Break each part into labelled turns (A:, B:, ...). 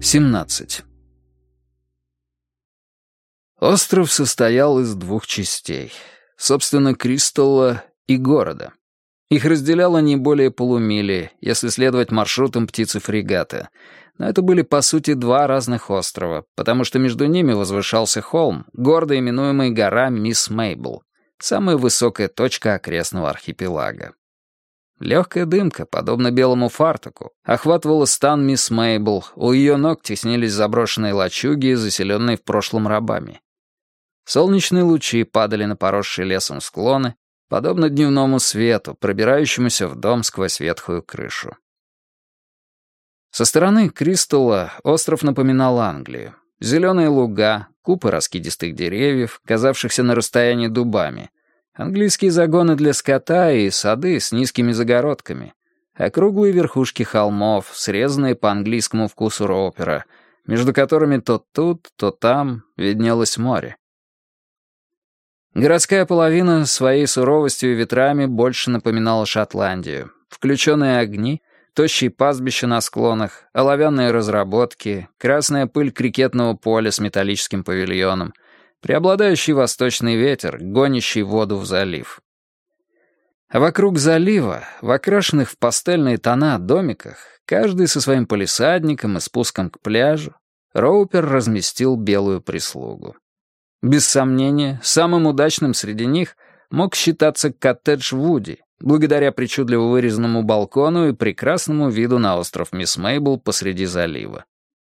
A: 17. Остров состоял из двух частей. Собственно, Кристалла и города. Их разделяло не более полумили, если следовать маршрутам птицы-фрегата. Но это были, по сути, два разных острова, потому что между ними возвышался холм, гордо именуемый гора Мисс Мейбл, самая высокая точка окрестного архипелага. Легкая дымка, подобно белому фартуку, охватывала стан Мисс Мейбл, у ее ног теснились заброшенные лачуги, заселенные в прошлом рабами. Солнечные лучи падали на поросшие лесом склоны, подобно дневному свету, пробирающемуся в дом сквозь ветхую крышу. Со стороны Кристалла остров напоминал Англию. Зеленые луга, купы раскидистых деревьев, казавшихся на расстоянии дубами, английские загоны для скота и сады с низкими загородками, округлые верхушки холмов, срезанные по английскому вкусу Роупера, между которыми то тут, то там виднелось море. Городская половина своей суровостью и ветрами больше напоминала Шотландию. Включенные огни, тощие пастбища на склонах, оловянные разработки, красная пыль крикетного поля с металлическим павильоном, преобладающий восточный ветер, гонящий воду в залив. А вокруг залива, в окрашенных в пастельные тона домиках, каждый со своим палисадником и спуском к пляжу, Роупер разместил белую прислугу. Без сомнения, самым удачным среди них мог считаться коттедж Вуди, благодаря причудливо вырезанному балкону и прекрасному виду на остров Мисс Мейбл посреди залива.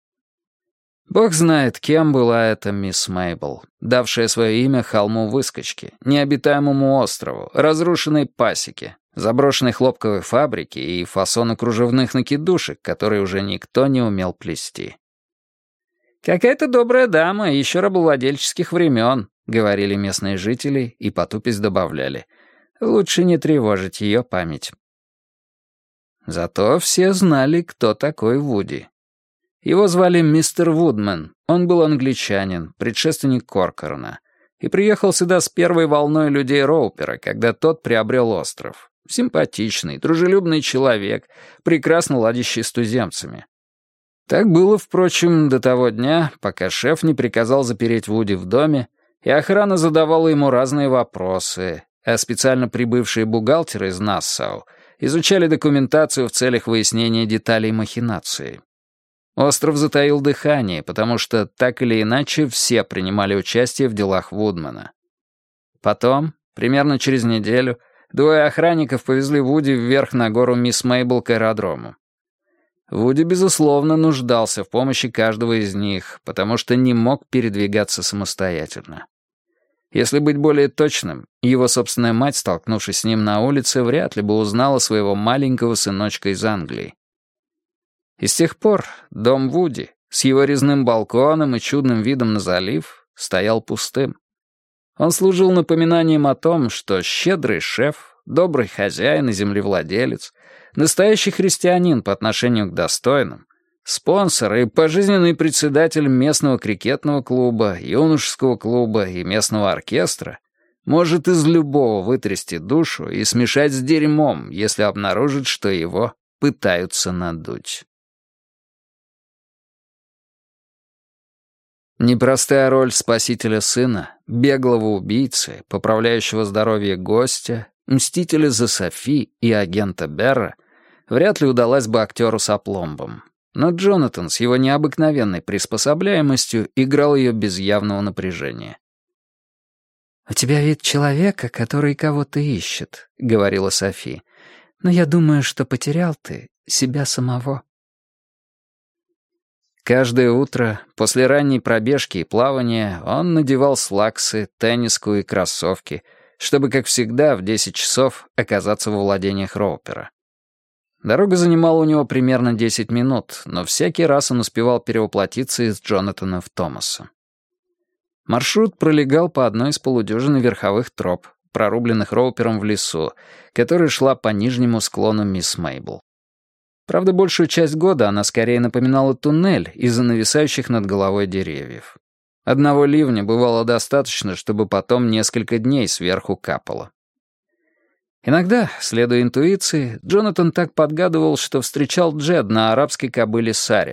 A: Бог знает, кем была эта Мисс Мейбл, давшая свое имя холму-выскочке, необитаемому острову, разрушенной пасеке, заброшенной хлопковой фабрике и фасону кружевных накидушек, которые уже никто не умел плести. «Какая-то добрая дама, еще рабовладельческих времен», — говорили местные жители и потупясь добавляли. «Лучше не тревожить ее память». Зато все знали, кто такой Вуди. Его звали мистер Вудмен, он был англичанин, предшественник Коркорна, и приехал сюда с первой волной людей Роупера, когда тот приобрел остров. Симпатичный, дружелюбный человек, прекрасно ладящий с туземцами. Так было, впрочем, до того дня, пока шеф не приказал запереть Вуди в доме, и охрана задавала ему разные вопросы, а специально прибывшие бухгалтеры из Нассау изучали документацию в целях выяснения деталей махинации. Остров затаил дыхание, потому что, так или иначе, все принимали участие в делах Вудмана. Потом, примерно через неделю, двое охранников повезли Вуди вверх на гору Мисс Мейбл к аэродрому. Вуди, безусловно, нуждался в помощи каждого из них, потому что не мог передвигаться самостоятельно. Если быть более точным, его собственная мать, столкнувшись с ним на улице, вряд ли бы узнала своего маленького сыночка из Англии. И с тех пор дом Вуди с его резным балконом и чудным видом на залив стоял пустым. Он служил напоминанием о том, что щедрый шеф, добрый хозяин и землевладелец, настоящий христианин по отношению к достойным, спонсор и пожизненный председатель местного крикетного клуба, юношеского клуба и местного оркестра может из любого вытрясти душу и смешать с дерьмом, если обнаружит, что его пытаются надуть. Непростая роль спасителя сына, беглого убийцы, поправляющего здоровье гостя, мстителя за Софи и агента Берра вряд ли удалась бы актеру с опломбом. Но Джонатан с его необыкновенной приспособляемостью играл ее без явного напряжения. «У тебя вид человека, который кого-то ищет», — говорила Софи. «Но я думаю, что потерял ты себя самого». Каждое утро, после ранней пробежки и плавания, он надевал слаксы, тенниску и кроссовки, чтобы, как всегда, в 10 часов оказаться во владениях Роупера. Дорога занимала у него примерно 10 минут, но всякий раз он успевал перевоплотиться из Джонатана в Томаса. Маршрут пролегал по одной из полудюжины верховых троп, прорубленных Роупером в лесу, которая шла по нижнему склону Мисс Мейбл. Правда, большую часть года она скорее напоминала туннель из-за нависающих над головой деревьев. Одного ливня бывало достаточно, чтобы потом несколько дней сверху капало. Иногда, следуя интуиции, Джонатан так подгадывал, что встречал Джед на арабской кобыле Саре,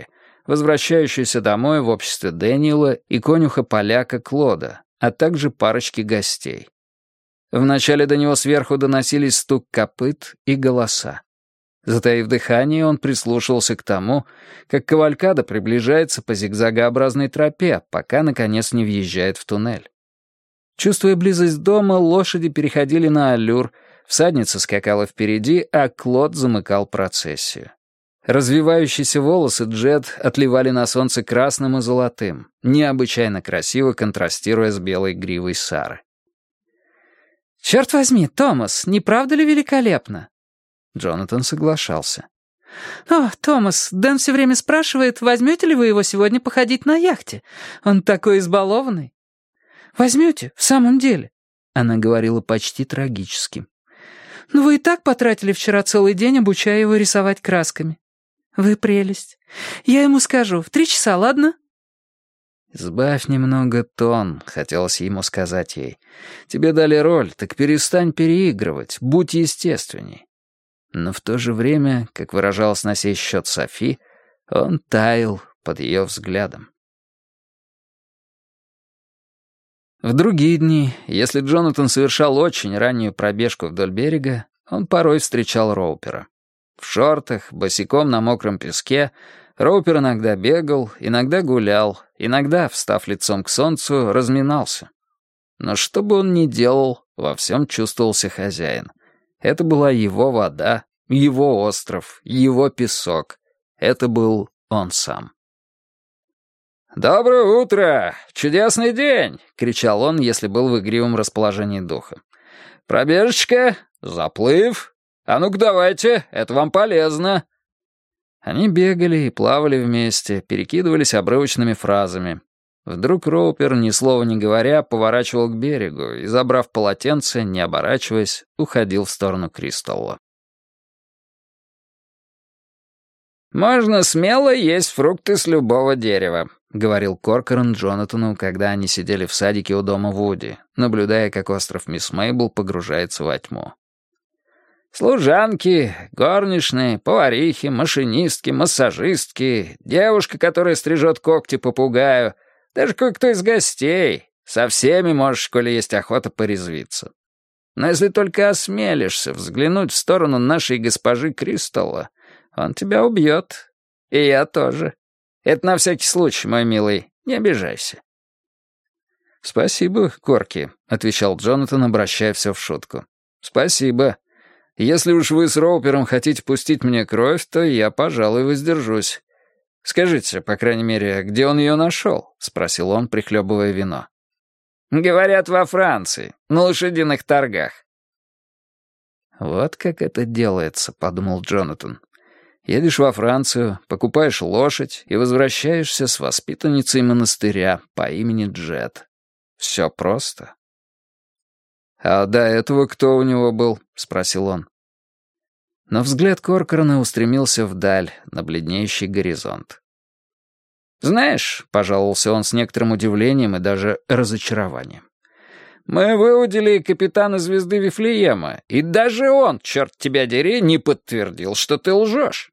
A: возвращающуюся домой в обществе Дэниела и конюха-поляка Клода, а также парочки гостей. Вначале до него сверху доносились стук копыт и голоса. Затаив дыхание, он прислушивался к тому, как кавалькада приближается по зигзагообразной тропе, пока, наконец, не въезжает в туннель. Чувствуя близость дома, лошади переходили на аллюр, всадница скакала впереди, а Клод замыкал процессию. Развивающиеся волосы Джет отливали на солнце красным и золотым, необычайно красиво контрастируя с белой гривой Сары. «Черт возьми, Томас, не правда ли великолепно?» Джонатан соглашался. «О, Томас, Дэн все время спрашивает, возьмете ли вы его сегодня походить на яхте? Он такой избалованный». «Возьмете, в самом деле?» Она говорила почти трагически. «Ну вы и так потратили вчера целый день, обучая его рисовать красками. Вы прелесть. Я ему скажу, в 3 часа, ладно?» «Сбавь немного тон», — хотелось ему сказать ей. «Тебе дали роль, так перестань переигрывать, будь естественней». Но в то же время, как выражалась на сей счет Софи, он таял под ее взглядом. В другие дни, если Джонатан совершал очень раннюю пробежку вдоль берега, он порой встречал Роупера. В шортах, босиком на мокром песке, Роупер иногда бегал, иногда гулял, иногда, встав лицом к солнцу, разминался. Но что бы он ни делал, во всем чувствовался хозяин. Это была его вода, его остров, его песок. Это был он сам. «Доброе утро! Чудесный день!» — кричал он, если был в игривом расположении духа. «Пробежечка? Заплыв? А ну-ка давайте, это вам полезно!» Они бегали и плавали вместе, перекидывались обрывочными фразами. Вдруг Роупер, ни слова не говоря, поворачивал к берегу и, забрав полотенце, не оборачиваясь, уходил в сторону Кристалла. «Можно смело есть фрукты с любого дерева», — говорил Коркоран Джонатану, когда они сидели в садике у дома Вуди, наблюдая, как остров Мисс Мейбл погружается во тьму. «Служанки, горничные, поварихи, машинистки, массажистки, девушка, которая стрижет когти попугаю, даже кое-кто из гостей. Со всеми можешь, коли есть охота, порезвиться. Но если только осмелишься взглянуть в сторону нашей госпожи Кристалла, он тебя убьет. И я тоже. Это на всякий случай, мой милый, не обижайся». «Спасибо, Корки», — отвечал Джонатан, обращая все в шутку. «Спасибо. Если уж вы с Роупером хотите пустить мне кровь, то я, пожалуй, воздержусь. Скажите, по крайней мере, где он ее нашел?» — спросил он, прихлебывая вино. «Говорят, во Франции, на лошадиных торгах». «Вот как это делается», — подумал Джонатан. «Едешь во Францию, покупаешь лошадь и возвращаешься с воспитанницей монастыря по имени Джет. Все просто». «А до этого кто у него был?» — спросил он. Но взгляд Коркорана устремился вдаль, на бледнеющий горизонт. «Знаешь», — пожаловался он с некоторым удивлением и даже разочарованием, «мы выудили капитана звезды Вифлеема, и даже он, черт тебя дери, не подтвердил, что ты лжешь».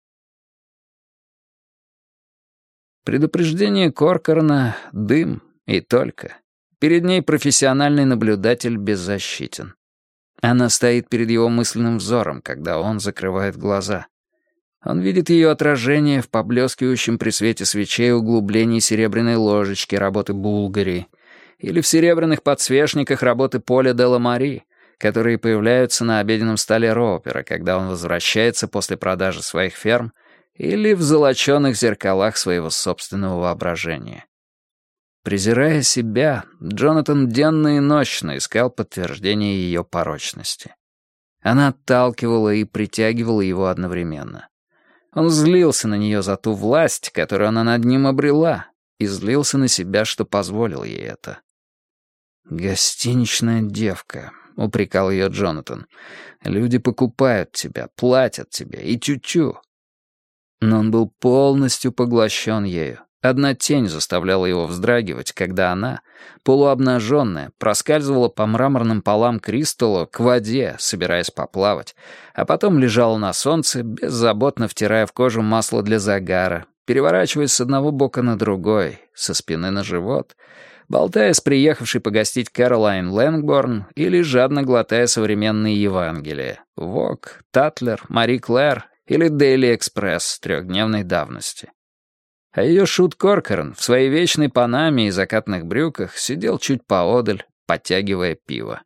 A: Предупреждение Коркорана — дым и только. Перед ней профессиональный наблюдатель беззащитен. Она стоит перед его мысленным взором, когда он закрывает глаза. Он видит ее отражение в поблескивающем при свете свечей углублении серебряной ложечки работы Булгари или в серебряных подсвечниках работы Поля де ла Мари, которые появляются на обеденном столе Роупера, когда он возвращается после продажи своих ферм, или в золоченых зеркалах своего собственного воображения. Презирая себя, Джонатан денно и нощно искал подтверждение ее порочности. Она отталкивала и притягивала его одновременно. Он злился на нее за ту власть, которую она над ним обрела, и злился на себя, что позволил ей это. «Гостиничная девка», — упрекал ее Джонатан. «Люди покупают тебя, платят тебе, и тю-тю». Но он был полностью поглощен ею. Одна тень заставляла его вздрагивать, когда она, полуобнаженная, проскальзывала по мраморным полам Кристалла к воде, собираясь поплавать, а потом лежала на солнце, беззаботно втирая в кожу масло для загара, переворачиваясь с одного бока на другой, со спины на живот, болтая с приехавшей погостить Кэролайн Лэнгборн или жадно глотая современные Евангелия — Вог, Татлер, Мари Клэр или Дейли Экспресс трехдневной давности. А ее шут Коркоран в своей вечной панаме и закатных брюках сидел чуть поодаль, подтягивая пиво.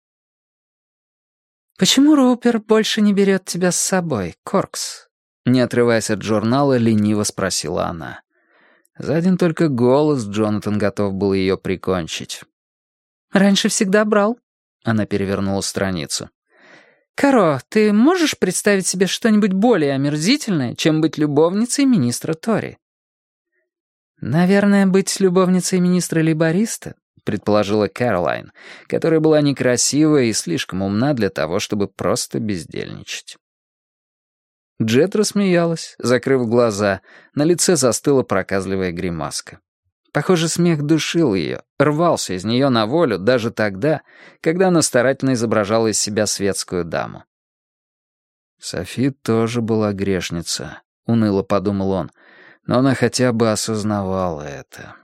A: «Почему Роупер больше не берет тебя с собой, Коркс?» Не отрываясь от журнала, лениво спросила она. За один только голос Джонатан готов был ее прикончить. «Раньше всегда брал», — она перевернула страницу. «Каро, ты можешь представить себе что-нибудь более омерзительное, чем быть любовницей министра Тори?» «Наверное, быть любовницей министра-лейбориста», — предположила Кэролайн, которая была некрасивая и слишком умна для того, чтобы просто бездельничать. Джет рассмеялась, закрыв глаза, на лице застыла проказливая гримаска. Похоже, смех душил ее, рвался из нее на волю даже тогда, когда она старательно изображала из себя светскую даму. «Софи тоже была грешница», — уныло подумал он, но она хотя бы осознавала это.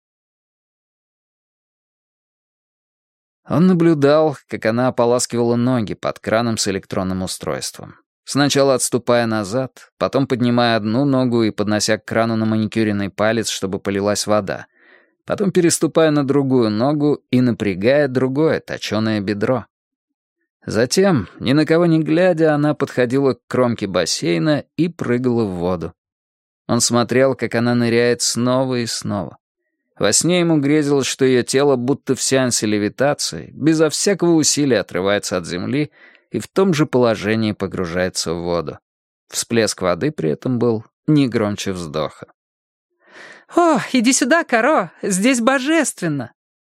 A: Он наблюдал, как она ополаскивала ноги под краном с электронным устройством. Сначала отступая назад, потом поднимая одну ногу и поднося к крану на маникюренный палец, чтобы полилась вода, потом переступая на другую ногу и напрягая другое точеное бедро. Затем, ни на кого не глядя, она подходила к кромке бассейна и прыгала в воду. Он смотрел, как она ныряет снова и снова. Во сне ему грезилось, что ее тело будто в сеансе левитации, безо всякого усилия отрывается от земли и в том же положении погружается в воду. Всплеск воды при этом был не громче вздоха. «О, иди сюда, Каро! Здесь божественно!»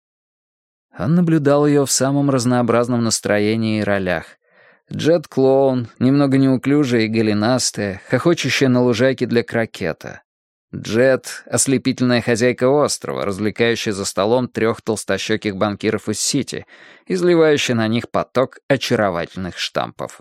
A: Он наблюдал ее в самом разнообразном настроении и ролях. Джет-клоун, немного неуклюжая и голенастая, хохочущая на лужайке для крокета. Джет — ослепительная хозяйка острова, развлекающая за столом 3 толстощеких банкиров из Сити, изливающая на них поток очаровательных штампов.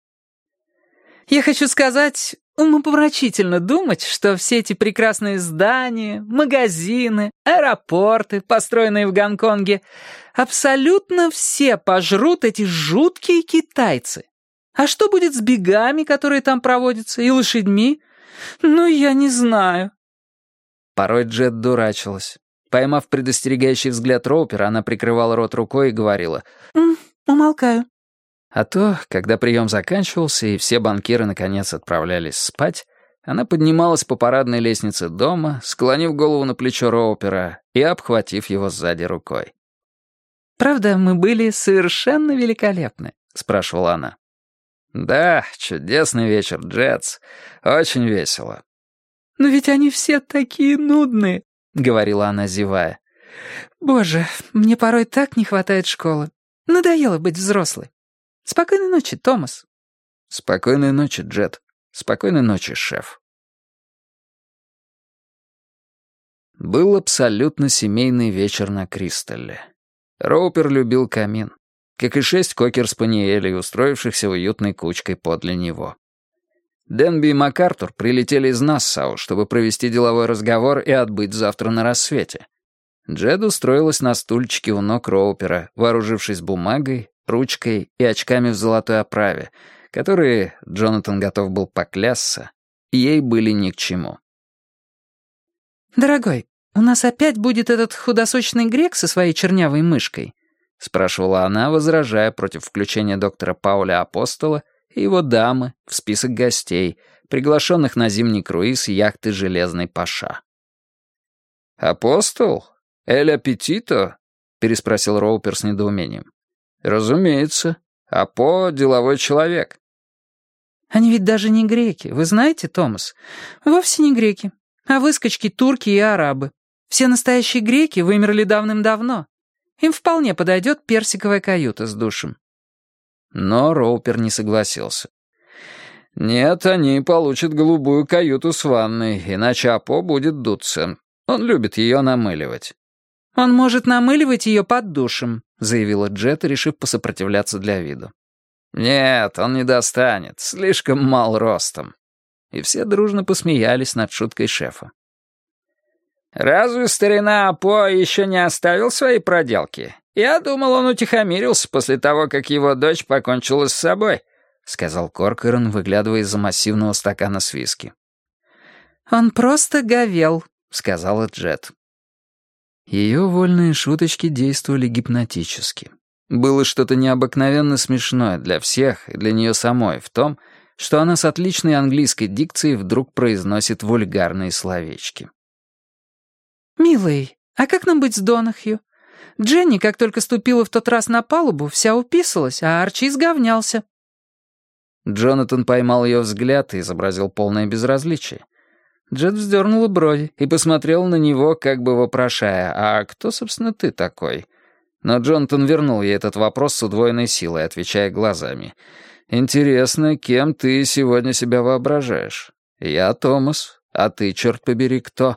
A: «Я хочу сказать, умопомрачительно думать, что все эти прекрасные здания, магазины, аэропорты, построенные в Гонконге, абсолютно все пожрут эти жуткие китайцы. А что будет с бегами, которые там проводятся, и лошадьми? Ну, я не знаю». Порой Джет дурачилась. Поймав предостерегающий взгляд Роупера, она прикрывала рот рукой и говорила «Умолкаю». А то, когда прием заканчивался и все банкиры наконец отправлялись спать, она поднималась по парадной лестнице дома, склонив голову на плечо Роупера и обхватив его сзади рукой. «Правда, мы были совершенно великолепны?» — спрашивала она. «Да, чудесный вечер, Джетс. Очень весело». «Но ведь они все такие нудные», — говорила она, зевая. «Боже, мне порой так не хватает школы. Надоело быть взрослой. Спокойной ночи, Томас». «Спокойной ночи, Джет. Спокойной ночи, шеф». Был абсолютно семейный вечер на Кристалле. Роупер любил камин, как и 6 кокер-спаниелей, устроившихся уютной кучкой подле него. Денби и МакАртур прилетели из Нассау, чтобы провести деловой разговор и отбыть завтра на рассвете. Джед устроилась на стульчике у ног Роупера, вооружившись бумагой, ручкой и очками в золотой оправе, которые, Джонатан готов был поклясться, ей были ни к чему. «Дорогой, у нас опять будет этот худосочный грек со своей чернявой мышкой?» — спрашивала она, возражая против включения доктора Пауля Апостола и его дамы в список гостей, приглашенных на зимний круиз яхты «Железный Паша». «Апостол? Эль Аппетито?» — переспросил Роупер с недоумением. «Разумеется. Апо — деловой человек». «Они ведь даже не греки, вы знаете, Томас? Вовсе не греки, а выскочки турки и арабы. Все настоящие греки вымерли давным-давно. Им вполне подойдет персиковая каюта с душем». Но Роупер не согласился. «Нет, они получат голубую каюту с ванной, иначе Апо будет дуться. Он любит ее намыливать». «Он может намыливать ее под душем», — заявила Джет, решив посопротивляться для виду. «Нет, он не достанет, слишком мал ростом». и все дружно посмеялись над шуткой шефа. «Разве старина Апо еще не оставил свои проделки? Я думал, он утихомирился после того, как его дочь покончила с собой», — сказал Коркоран, выглядывая из-за массивного стакана с виски. «Он просто говел», — сказала Джет. Ее вольные шуточки действовали гипнотически. Было что-то необыкновенно смешное для всех и для нее самой в том, что она с отличной английской дикцией вдруг произносит вульгарные словечки. «Милый, а как нам быть с Донахью? Дженни, как только ступила в тот раз на палубу, вся уписалась, а Арчи изговнялся». Джонатан поймал ее взгляд и изобразил полное безразличие. Джет вздернула брови и посмотрела на него, как бы вопрошая, «А кто, собственно, ты такой?» Но Джонатан вернул ей этот вопрос с удвоенной силой, отвечая глазами. «Интересно, кем ты сегодня себя воображаешь? Я Томас, а ты, черт побери, кто?»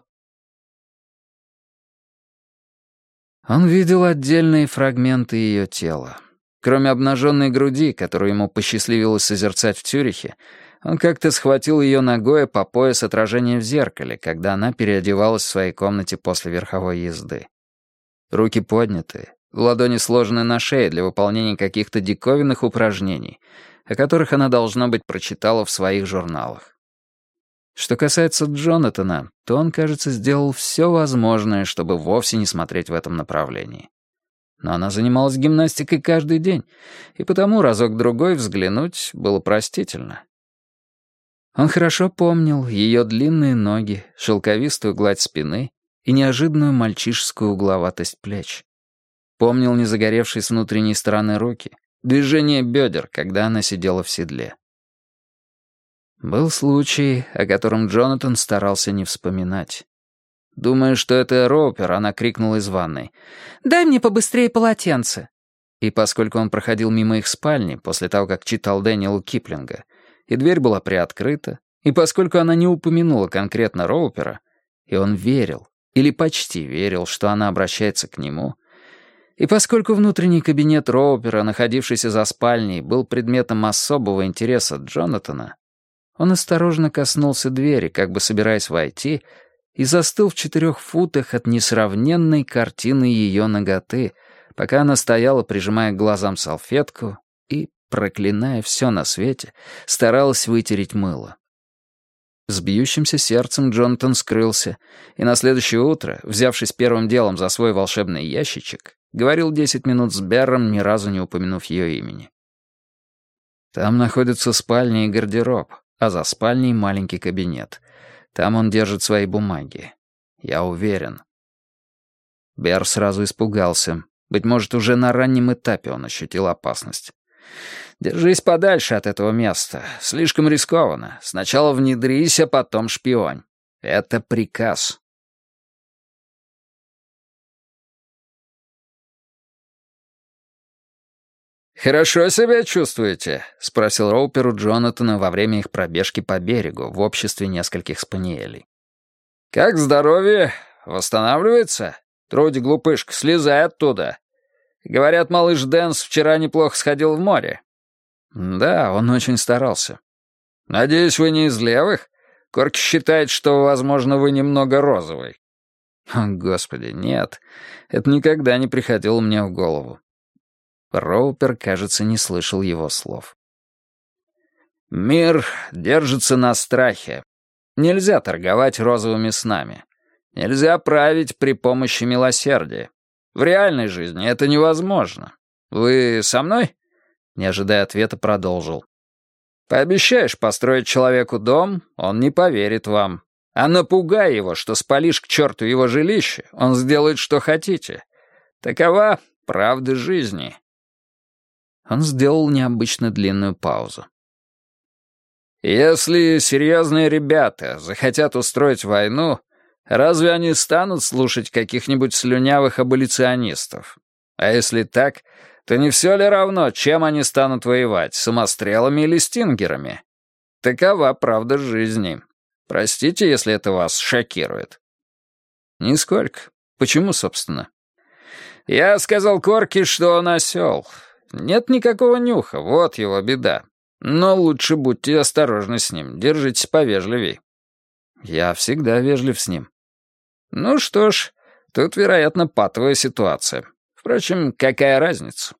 A: Он видел отдельные фрагменты ее тела. Кроме обнаженной груди, которую ему посчастливилось созерцать в Цюрихе, он как-то схватил ее ногой по пояс отражения в зеркале, когда она переодевалась в своей комнате после верховой езды. Руки подняты, ладони сложены на шее для выполнения каких-то диковинных упражнений, о которых она, должно быть, прочитала в своих журналах. Что касается Джонатана, то он, кажется, сделал все возможное, чтобы вовсе не смотреть в этом направлении. Но она занималась гимнастикой каждый день, и потому разок-другой взглянуть было простительно. Он хорошо помнил ее длинные ноги, шелковистую гладь спины и неожиданную мальчишескую угловатость плеч. Помнил незагоревшие с внутренней стороны руки, движение бедер, когда она сидела в седле. Был случай, о котором Джонатан старался не вспоминать. Думая, что это Роупер, она крикнула из ванной: «Дай мне побыстрее полотенце!» И поскольку он проходил мимо их спальни после того, как читал Дэниела Киплинга, и дверь была приоткрыта, и поскольку она не упомянула конкретно Роупера, и он верил, или почти верил, что она обращается к нему, и поскольку внутренний кабинет Роупера, находившийся за спальней, был предметом особого интереса Джонатана, он осторожно коснулся двери, как бы собираясь войти, и застыл в 4 футах от несравненной картины ее наготы, пока она стояла, прижимая к глазам салфетку и, проклиная все на свете, старалась вытереть мыло. С бьющимся сердцем Джонатан скрылся, и на следующее утро, взявшись первым делом за свой волшебный ящичек, говорил 10 минут с Берром, ни разу не упомянув ее имени. Там находятся спальня и гардероб, а за спальней маленький кабинет. Там он держит свои бумаги. Я уверен. Берр сразу испугался. Быть может, уже на раннем этапе он ощутил опасность. «Держись подальше от этого места. Слишком рискованно. Сначала внедрись, а потом шпионь. Это приказ». «Хорошо себя чувствуете?» — спросил Роупер у Джонатана во время их пробежки по берегу в обществе нескольких спаниелей. «Как здоровье? Восстанавливается? Труди, глупышка, слезай оттуда. Говорят, малыш Дэнс вчера неплохо сходил в море». «Да, он очень старался». «Надеюсь, вы не из левых? Корки считает, что, возможно, вы немного розовый». «О, Господи, нет. Это никогда не приходило мне в голову». Роупер, кажется, не слышал его слов. «Мир держится на страхе. Нельзя торговать розовыми снами. Нельзя править при помощи милосердия. В реальной жизни это невозможно. Вы со мной?» Не ожидая ответа, продолжил. «Пообещаешь построить человеку дом, он не поверит вам. А напугай его, что спалишь к черту его жилище, он сделает, что хотите. Такова правда жизни». Он сделал необычно длинную паузу. «Если серьезные ребята захотят устроить войну, разве они станут слушать каких-нибудь слюнявых аболиционистов? А если так, то не все ли равно, чем они станут воевать, самострелами или стингерами? Такова правда жизни. Простите, если это вас шокирует». «Нисколько. Почему, собственно?» «Я сказал Корки, что он осел. Нет никакого нюха, вот его беда. Но лучше будьте осторожны с ним, держитесь повежливей». «Я всегда вежлив с ним». «Ну что ж, тут, вероятно, патовая ситуация. Впрочем, какая разница?»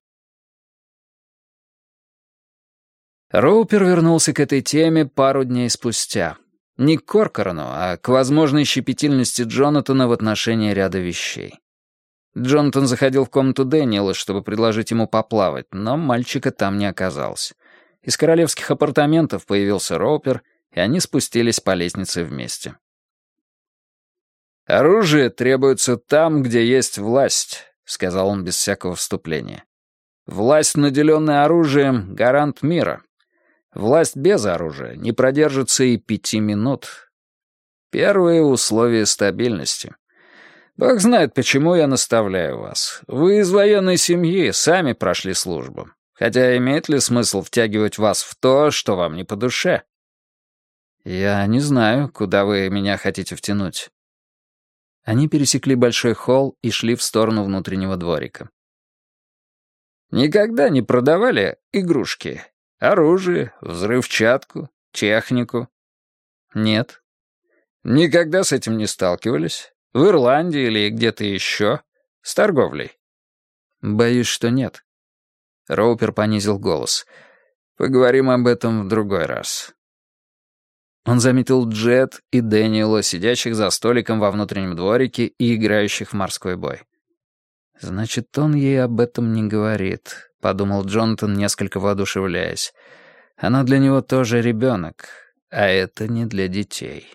A: Роупер вернулся к этой теме пару дней спустя. Не к Коркорану, а к возможной щепетильности Джонатана в отношении ряда вещей. Джонатан заходил в комнату Дэниела, чтобы предложить ему поплавать, но мальчика там не оказалось. Из королевских апартаментов появился Роупер, и они спустились по лестнице вместе. «Оружие требуется там, где есть власть», — сказал он без всякого вступления. «Власть, наделенная оружием, — гарант мира. Власть без оружия не продержится и 5 минут. Первые условия стабильности. Бог знает, почему я наставляю вас. Вы из военной семьи, сами прошли службу. Хотя имеет ли смысл втягивать вас в то, что вам не по душе?» «Я не знаю, куда вы меня хотите втянуть». Они пересекли большой холл и шли в сторону внутреннего дворика. «Никогда не продавали игрушки? Оружие, взрывчатку, технику?» «Нет». «Никогда с этим не сталкивались? В Ирландии или где-то еще? С торговлей?» «Боюсь, что нет». Роупер понизил голос. «Поговорим об этом в другой раз». Он заметил Джет и Дэниела, сидящих за столиком во внутреннем дворике и играющих в морской бой. «Значит, он ей об этом не говорит», — подумал Джонатан, несколько воодушевляясь. «Она для него тоже ребенок, а это не для детей».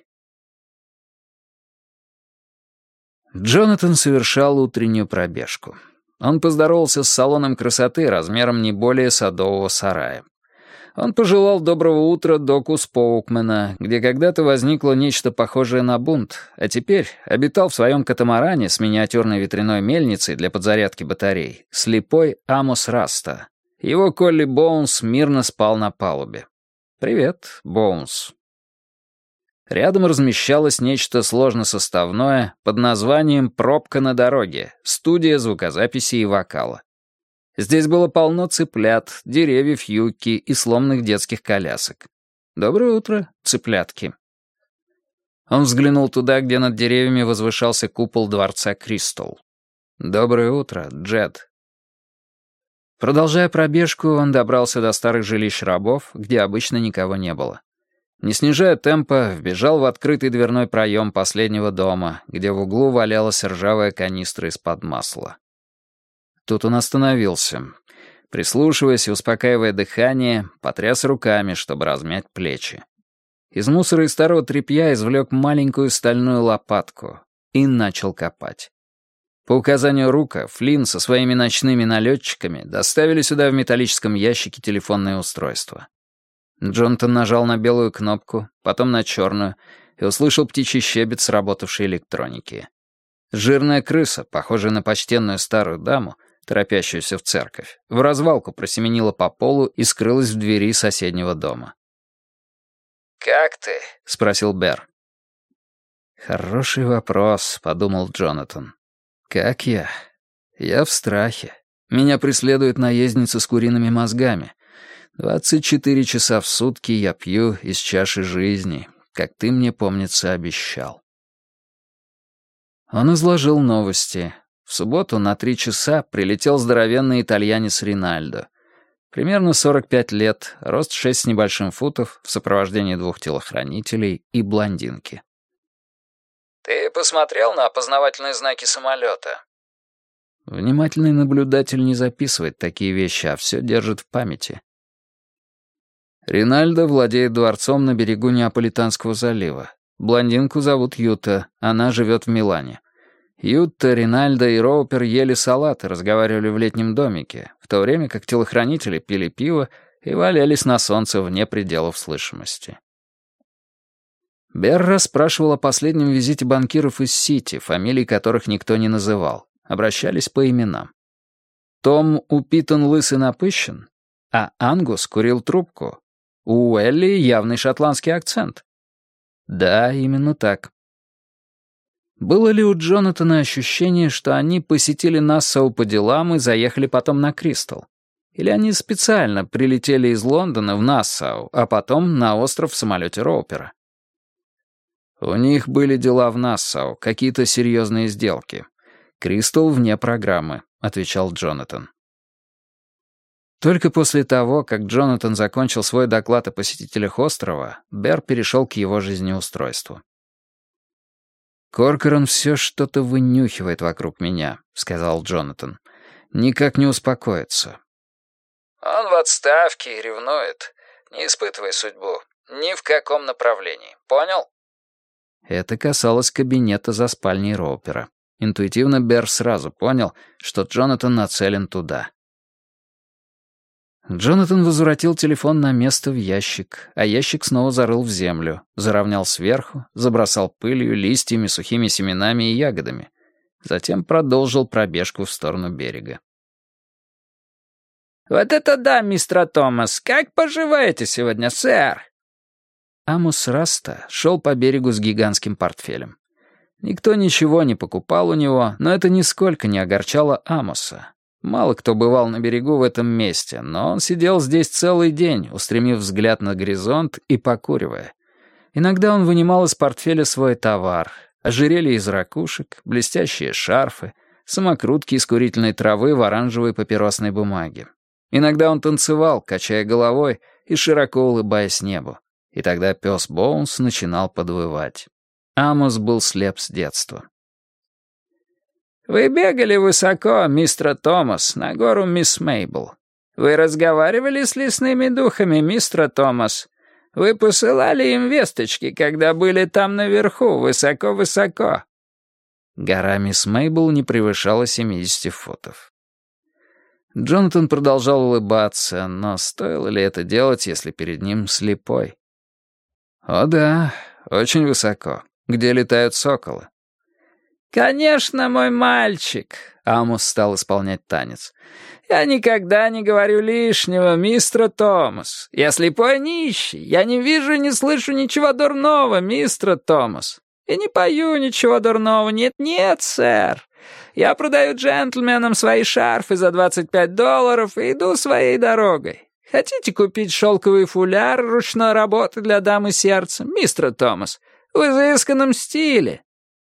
A: Джонатан совершал утреннюю пробежку. Он поздоровался с салоном красоты размером не более садового сарая. Он пожелал доброго утра доку Споукмена, где когда-то возникло нечто похожее на бунт, а теперь обитал в своем катамаране с миниатюрной ветряной мельницей для подзарядки батарей слепой Амос Раста. Его колли Боунс мирно спал на палубе. «Привет, Боунс». Рядом размещалось нечто сложносоставное под названием «Пробка на дороге», студия звукозаписи и вокала. Здесь было полно цыплят, деревьев юкки и сломанных детских колясок. «Доброе утро, цыплятки». Он взглянул туда, где над деревьями возвышался купол дворца Кристал. «Доброе утро, Джет». Продолжая пробежку, он добрался до старых жилищ рабов, где обычно никого не было. Не снижая темпа, вбежал в открытый дверной проем последнего дома, где в углу валялась ржавая канистра из-под масла. Тут он остановился. Прислушиваясь и успокаивая дыхание, потряс руками, чтобы размять плечи. Из мусора и старого тряпья извлек маленькую стальную лопатку и начал копать. По указанию Рука, Флинн со своими ночными налетчиками доставили сюда в металлическом ящике телефонное устройство. Джонатан нажал на белую кнопку, потом на черную, и услышал птичий щебет сработавшей электроники. Жирная крыса, похожая на почтенную старую даму, торопящуюся в церковь, в развалку просеменила по полу и скрылась в двери соседнего дома. «Как ты?» — спросил Бер. «Хороший вопрос», — подумал Джонатан. «Как я? Я в страхе. Меня преследует наездница с куриными мозгами. 24 часа в сутки я пью из чаши жизни, как ты мне, помнится, обещал». Он изложил новости. В субботу на 3 часа прилетел здоровенный итальянец Ринальдо. Примерно 45 лет, рост 6 с небольшим футов, в сопровождении 2 телохранителей и блондинки. «Ты посмотрел на опознавательные знаки самолета?» Внимательный наблюдатель не записывает такие вещи, а все держит в памяти. Ринальдо владеет дворцом на берегу Неаполитанского залива. Блондинку зовут Юта, она живет в Милане. Юта, Ринальдо и Роупер ели салат и разговаривали в летнем домике, в то время как телохранители пили пиво и валялись на солнце вне пределов слышимости. Бер расспрашивал о последнем визите банкиров из Сити, фамилий которых никто не называл. Обращались по именам. Том упитан, лыс и напыщен, а Ангус курил трубку. У Элли явный шотландский акцент. Да, именно так. Было ли у Джонатана ощущение, что они посетили Нассау по делам и заехали потом на Кристал? Или они специально прилетели из Лондона в Нассау, а потом на остров в самолете Роупера? У них были дела в Нассау, какие-то серьезные сделки. Кристал вне программы, отвечал Джонатан. Только после того, как Джонатан закончил свой доклад о посетителях острова, Бер перешел к его жизнеустройству. «Коркоран все что-то вынюхивает вокруг меня», — сказал Джонатан. «Никак не успокоится». «Он в отставке и ревнует. Не испытывай судьбу. Ни в каком направлении. Понял?» Это касалось кабинета за спальней Роупера. Интуитивно Бер сразу понял, что Джонатан нацелен туда. Джонатан возвратил телефон на место в ящик, а ящик снова зарыл в землю, заровнял сверху, забросал пылью, листьями, сухими семенами и ягодами. Затем продолжил пробежку в сторону берега. «Вот это да, мистер Томас! Как поживаете сегодня, сэр?» Амос Раста шел по берегу с гигантским портфелем. Никто ничего не покупал у него, но это нисколько не огорчало Амоса. Мало кто бывал на берегу в этом месте, но он сидел здесь целый день, устремив взгляд на горизонт и покуривая. Иногда он вынимал из портфеля свой товар: ожерелья из ракушек, блестящие шарфы, самокрутки из курительной травы в оранжевой папиросной бумаге. Иногда он танцевал, качая головой и широко улыбаясь небу. И тогда пес Боунс начинал подвывать. Амос был слеп с детства. «Вы бегали высоко, мистер Томас, на гору мисс Мейбл. Вы разговаривали с лесными духами, мистер Томас. Вы посылали им весточки, когда были там наверху, высоко-высоко». Гора мисс Мейбл не превышала 70 футов. Джонатан продолжал улыбаться, но стоило ли это делать, если перед ним слепой? «О да, очень высоко, где летают соколы». «Конечно, мой мальчик», — Амос стал исполнять танец. «Я никогда не говорю лишнего, мистер Томас. Я слепой нищий. Я не вижу и не слышу ничего дурного, мистер Томас. И не пою ничего дурного. Нет-нет, сэр. Я продаю джентльменам свои шарфы за $25 и иду своей дорогой. Хотите купить шелковый фуляр ручной работы для дамы сердца, мистер Томас, в изысканном стиле?»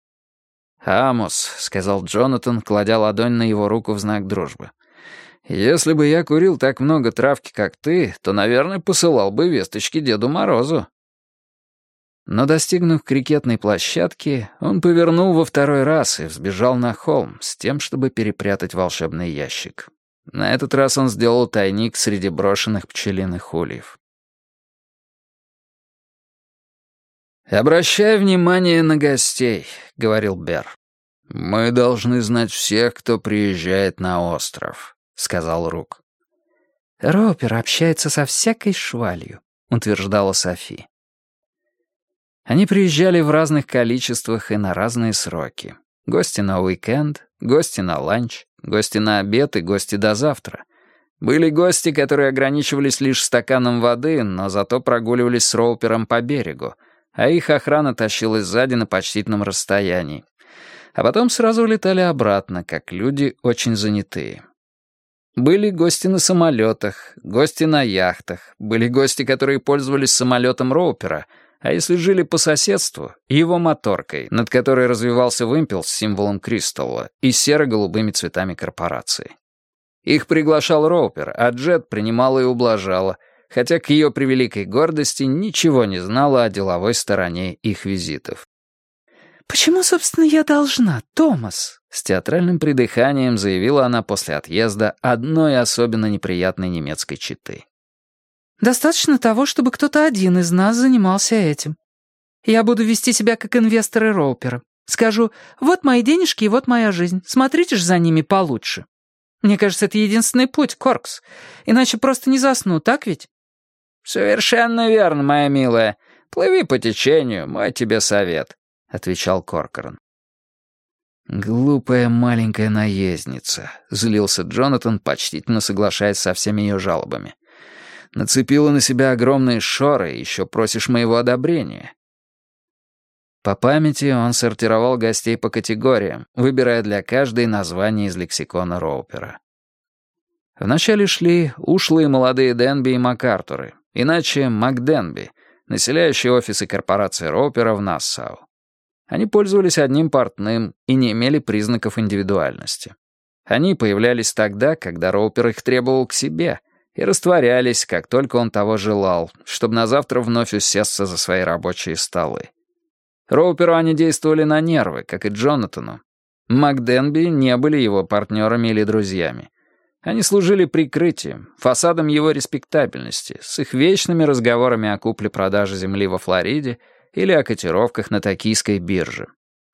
A: «Амос», — сказал Джонатан, кладя ладонь на его руку в знак дружбы, «если бы я курил так много травки, как ты, то, наверное, посылал бы весточки Деду Морозу». Но, достигнув крикетной площадки, он повернул во второй раз и взбежал на холм с тем, чтобы перепрятать волшебный ящик. На этот раз он сделал тайник среди брошенных пчелиных ульев. «Обращай внимание на гостей», — говорил Бер. «Мы должны знать всех, кто приезжает на остров», — сказал Рук. «Роупер общается со всякой швалью», — утверждала Софи. Они приезжали в разных количествах и на разные сроки. Гости на уикенд, гости на ланч, гости на обед и гости до завтра. Были гости, которые ограничивались лишь стаканом воды, но зато прогуливались с Роупером по берегу, а их охрана тащилась сзади на почтительном расстоянии. А потом сразу улетали обратно, как люди очень занятые. Были гости на самолетах, гости на яхтах, были гости, которые пользовались самолетом Роупера, а если жили по соседству, его моторкой, над которой развивался вымпел с символом Кристалла и серо-голубыми цветами корпорации. Их приглашал Роупер, а Джет принимала и ублажала, хотя к ее превеликой гордости ничего не знала о деловой стороне их визитов. «Почему, собственно, я должна, Томас?» С театральным придыханием заявила она после отъезда одной особенно неприятной немецкой четы. «Достаточно того, чтобы кто-то один из нас занимался этим. Я буду вести себя как инвесторы Роупера. Скажу, вот мои денежки и вот моя жизнь. Смотрите же за ними получше. Мне кажется, это единственный путь, Коркс. Иначе просто не засну, так ведь?» «Совершенно верно, моя милая. Плыви по течению, мой тебе совет», — отвечал Коркоран. «Глупая маленькая наездница», — злился Джонатан, почтительно соглашаясь со всеми ее жалобами. «Нацепила на себя огромные шоры, и еще просишь моего одобрения». По памяти он сортировал гостей по категориям, выбирая для каждой название из лексикона Роупера. Вначале шли ушлые молодые Денби и МакАртуры, иначе МакДенби, населяющие офисы корпорации Роупера в Нассау. Они пользовались одним портным и не имели признаков индивидуальности. Они появлялись тогда, когда Роупер их требовал к себе, и растворялись, как только он того желал, чтобы на завтра вновь усесться за свои рабочие столы. Роуперу они действовали на нервы, как и Джонатану. МакДенби не были его партнерами или друзьями. Они служили прикрытием, фасадом его респектабельности, с их вечными разговорами о купле-продаже земли во Флориде или о котировках на токийской бирже.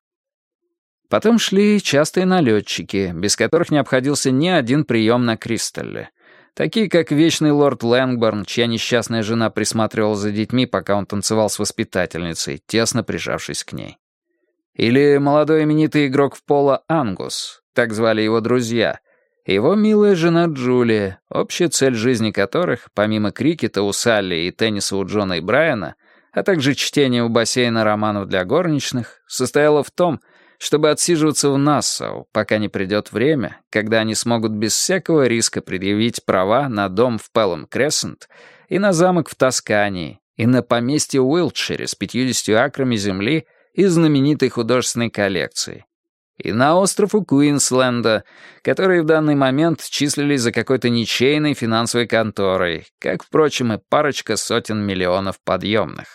A: Потом шли частые налетчики, без которых не обходился ни один прием на Кристалле. Такие, как вечный лорд Лэнгборн, чья несчастная жена присматривала за детьми, пока он танцевал с воспитательницей, тесно прижавшись к ней. Или молодой именитый игрок в поло Ангус, так звали его друзья, и его милая жена Джулия, общая цель жизни которых, помимо крикета у Салли и тенниса у Джона и Брайана, а также чтения у бассейна романов для горничных, состояла в том, чтобы отсиживаться в Нассау, пока не придет время, когда они смогут без всякого риска предъявить права на дом в Пеллом-Крессент и на замок в Тоскании, и на поместье в Уилтшире с 50 акрами земли и знаменитой художественной коллекцией, и на остров у Куинсленда, которые в данный момент числились за какой-то ничейной финансовой конторой, как, впрочем, и парочка сотен миллионов подъемных.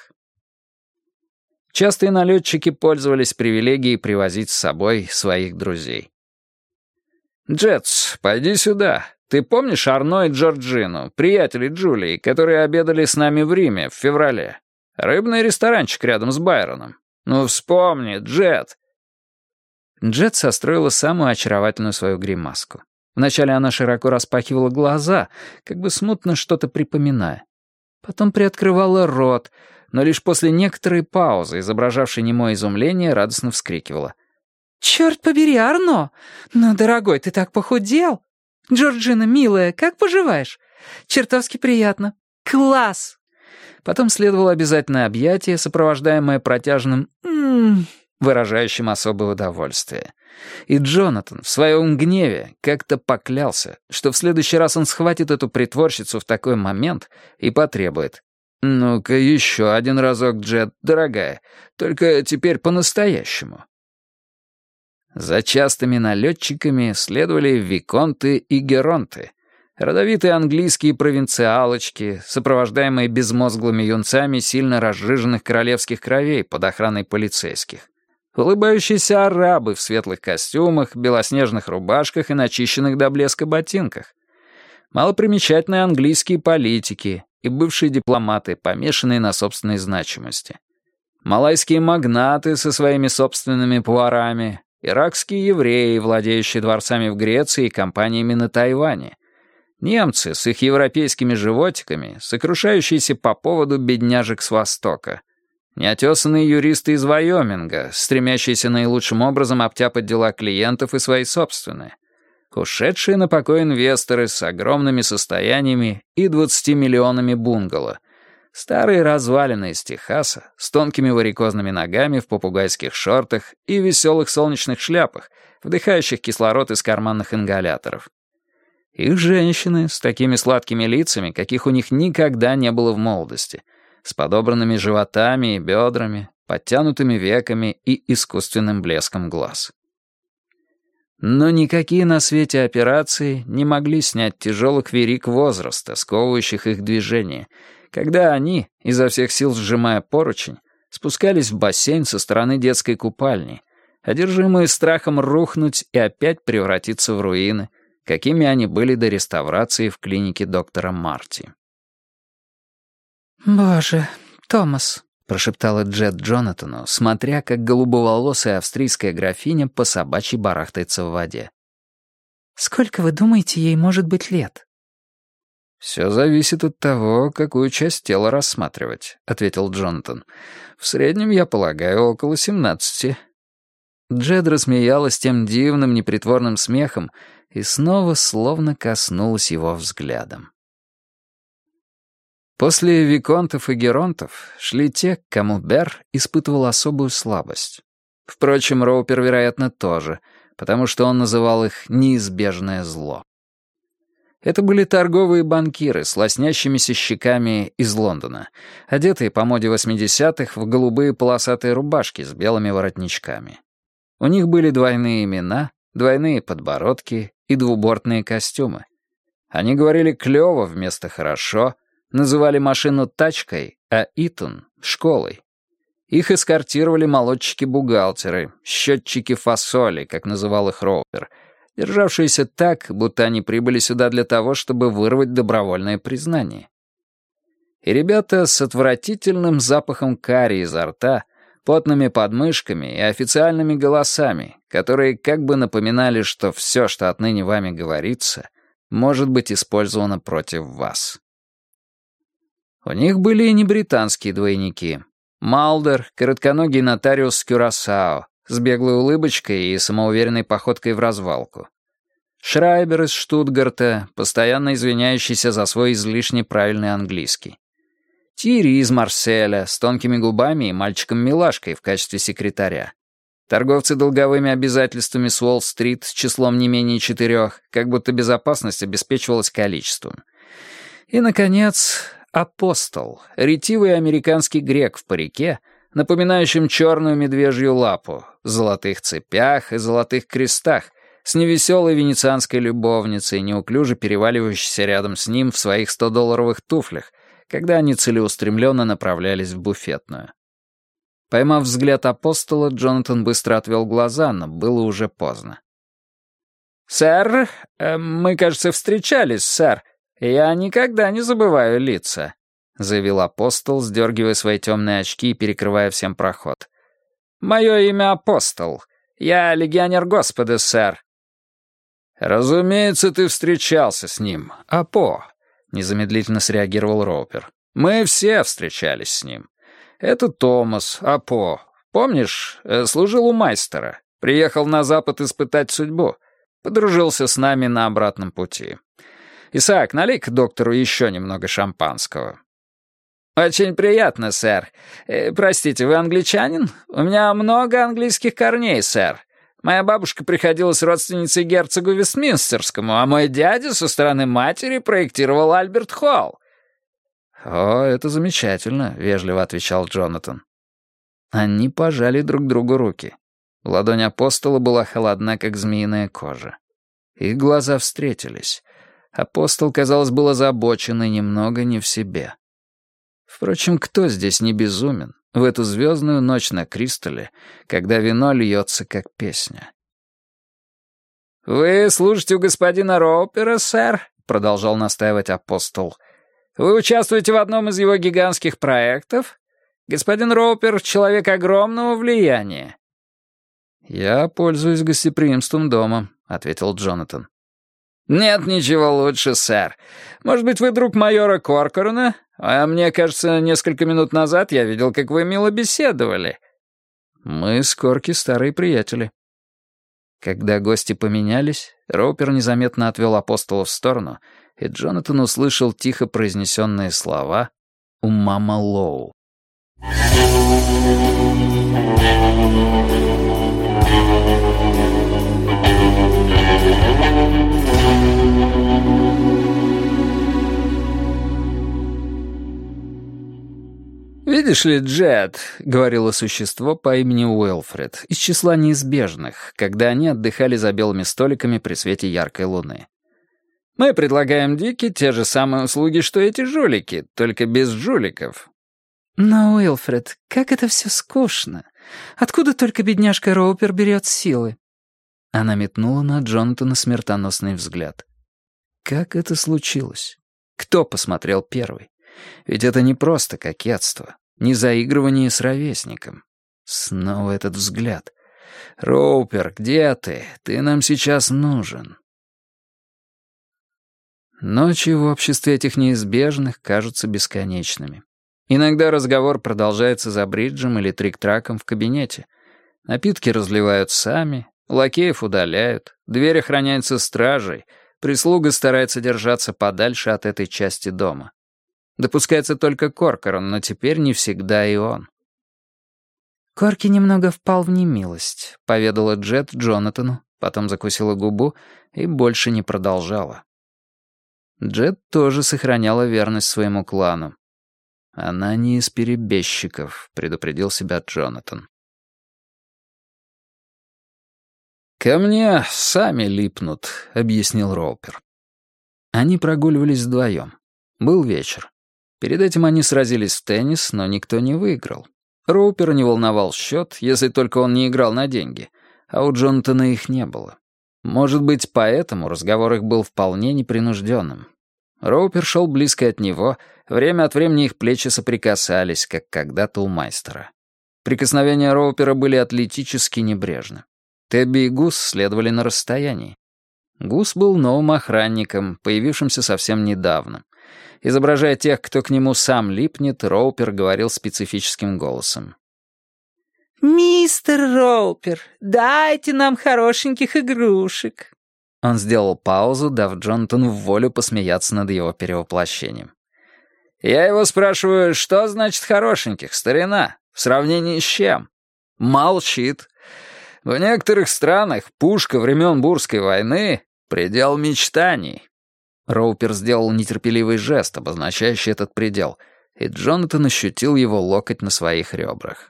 A: Частые налетчики пользовались привилегией привозить с собой своих друзей. «Джетс, пойди сюда. Ты помнишь Арно и Джорджину, приятелей Джулии, которые обедали с нами в Риме в феврале? Рыбный ресторанчик рядом с Байроном. Ну вспомни, Джет!» Джет состроила самую очаровательную свою гримаску. Вначале она широко распахивала глаза, как бы смутно что-то припоминая. Потом приоткрывала рот, но лишь после некоторой паузы, изображавшей немое изумление, радостно вскрикивала. «Черт побери, Арно! Ну, дорогой, ты так похудел! Джорджина, милая, как поживаешь? Чертовски приятно! Класс!» Потом следовало обязательное объятие, сопровождаемое протяжным «м-м», выражающим особое удовольствие. И Джонатан в своем гневе как-то поклялся, что в следующий раз он схватит эту притворщицу в такой момент и потребует: «Ну-ка еще один разок, Джет, дорогая, только теперь по-настоящему». За частыми налетчиками следовали виконты и геронты, родовитые английские провинциалочки, сопровождаемые безмозглыми юнцами сильно разжиженных королевских кровей под охраной полицейских, улыбающиеся арабы в светлых костюмах, белоснежных рубашках и начищенных до блеска ботинках, малопримечательные английские политики и бывшие дипломаты, помешанные на собственной значимости, малайские магнаты со своими собственными пуарами, иракские евреи, владеющие дворцами в Греции и компаниями на Тайване, немцы с их европейскими животиками, сокрушающиеся по поводу бедняжек с Востока, неотесанные юристы из Вайоминга, стремящиеся наилучшим образом обтяпать дела клиентов и свои собственные, ушедшие на покой инвесторы с огромными состояниями и 20 миллионами бунгало, старые развалины из Техаса с тонкими варикозными ногами в попугайских шортах и веселых солнечных шляпах, вдыхающих кислород из карманных ингаляторов. Их женщины с такими сладкими лицами, каких у них никогда не было в молодости, с подобранными животами и бедрами, подтянутыми веками и искусственным блеском глаз. Но никакие на свете операции не могли снять тяжелых вериг возраста, сковывающих их движение, когда они, изо всех сил сжимая поручень, спускались в бассейн со стороны детской купальни, одержимые страхом рухнуть и опять превратиться в руины, какими они были до реставрации в клинике доктора Марти. «Боже, Томас», — прошептала Джет Джонатану, смотря, как голубоволосая австрийская графиня по собачьи барахтается в воде. «Сколько, вы думаете, ей может быть лет?» «Все зависит от того, какую часть тела рассматривать», — ответил Джонатан. «В среднем, я полагаю, около 17». Джет рассмеялась тем дивным, непритворным смехом и снова словно коснулась его взглядом. После виконтов и геронтов шли те, к кому Берр испытывал особую слабость. Впрочем, Роупер, вероятно, тоже, потому что он называл их «неизбежное зло». Это были торговые банкиры с лоснящимися щеками из Лондона, одетые по моде 80-х в голубые полосатые рубашки с белыми воротничками. У них были двойные имена, двойные подбородки и двубортные костюмы. Они говорили «клёво» вместо «хорошо», называли машину тачкой, а Итон — школой. Их эскортировали молодчики-бухгалтеры, счетчики фасоли, как называл их Роупер, державшиеся так, будто они прибыли сюда для того, чтобы вырвать добровольное признание. И ребята с отвратительным запахом карри изо рта, потными подмышками и официальными голосами, которые как бы напоминали, что все, что отныне вами говорится, может быть использовано против вас. У них были и не британские двойники. Малдер, коротконогий нотариус Кюрасао, с беглой улыбочкой и самоуверенной походкой в развалку. Шрайбер из Штутгарта, постоянно извиняющийся за свой излишне правильный английский. Тири из Марселя, с тонкими губами и мальчиком-милашкой в качестве секретаря. Торговцы долговыми обязательствами с Уолл-стрит с числом не менее 4, как будто безопасность обеспечивалась количеством. И, наконец, Апостол, ретивый американский грек в парике, напоминающим черную медвежью лапу, в золотых цепях и золотых крестах, с невеселой венецианской любовницей, неуклюже переваливающейся рядом с ним в своих 100-долларовых туфлях, когда они целеустремленно направлялись в буфетную. Поймав взгляд Апостола, Джонатан быстро отвел глаза, но было уже поздно. «Сэр, мы, кажется, встречались, сэр. Я никогда не забываю лица», — заявил Апостол, сдергивая свои темные очки и перекрывая всем проход. «Мое имя Апостол. Я легионер Господа, сэр». «Разумеется, ты встречался с ним, Апо», — незамедлительно среагировал Роупер. «Мы все встречались с ним. Это Томас, Апо. Помнишь, служил у майстера. Приехал на Запад испытать судьбу. Подружился с нами на обратном пути. Исаак, налей-ка доктору еще немного шампанского». «Очень приятно, сэр. Простите, вы англичанин? У меня много английских корней, сэр. Моя бабушка приходилась родственницей герцогу Вестминстерскому, а мой дядя со стороны матери проектировал Альберт-Холл». «О, это замечательно», — вежливо отвечал Джонатан. Они пожали друг другу руки. Ладонь Апостола была холодна, как змеиная кожа. Их глаза встретились. Апостол, казалось, был озабочен и немного не в себе. Впрочем, кто здесь не безумен в эту звездную ночь на Кристалле, когда вино льется, как песня? «Вы служите у господина Роупера, сэр?» — продолжал настаивать Апостол. «Вы участвуете в одном из его гигантских проектов? Господин Роупер — человек огромного влияния». «Я пользуюсь гостеприимством дома», — ответил Джонатан. «Нет ничего лучше, сэр. Может быть, вы друг майора Коркорана? А мне кажется, несколько минут назад я видел, как вы мило беседовали». «Мы с Корки старые приятели». Когда гости поменялись, Роупер незаметно отвел Апостола в сторону, и Джонатан услышал тихо произнесенные слова «У мама Лоу». «Видишь ли, Джет», — говорило существо по имени Уилфред, из числа неизбежных, когда они отдыхали за белыми столиками при свете яркой луны. «Мы предлагаем Дике те же самые услуги, что эти жулики, только без жуликов».
B: «Но, Уилфред, как это все скучно. Откуда только бедняжка Роупер берет силы?»
A: Она метнула на Джонатана смертоносный взгляд. Как это случилось? Кто посмотрел первый? Ведь это не просто кокетство, не заигрывание с ровесником. Снова этот взгляд. «Роупер, где ты? Ты нам сейчас нужен». Ночи в обществе этих неизбежных кажутся бесконечными. Иногда разговор продолжается за бриджем или трик-траком в кабинете. Напитки разливают сами, лакеев удаляют, дверь охраняется стражей, прислуга старается держаться подальше от этой части дома. Допускается только Коркоран, но теперь не всегда и он.
B: «Корки немного впал в немилость»,
A: — поведала Джет Джонатану, потом закусила губу и больше не продолжала. Джет тоже сохраняла верность своему клану. «Она не из перебежчиков», — предупредил себя Джонатан. «Ко мне сами липнут», — объяснил Роупер. Они прогуливались вдвоем. Был вечер. Перед этим они сразились в теннис, но никто не выиграл. Роупера не волновал счет, если только он не играл на деньги, а у Джонатана их не было. Может быть, поэтому разговор их был вполне непринужденным. Роупер шел близко от него, время от времени их плечи соприкасались, как когда-то у Майстера. Прикосновения Роупера были атлетически небрежны. Тебби и Гус следовали на расстоянии. Гус был новым охранником, появившимся совсем недавно. Изображая тех, кто к нему сам липнет, Роупер говорил специфическим голосом.
B: «Мистер Роупер, дайте нам хорошеньких игрушек».
A: Он сделал паузу, дав Джонатану волю посмеяться над его перевоплощением. «Я его спрашиваю, что значит хорошеньких, старина? В сравнении с чем?» Молчит. В некоторых странах пушка времен Бурской войны — предел мечтаний. Роупер сделал нетерпеливый жест, обозначающий этот предел, и Джонатан ощутил его локоть на своих ребрах.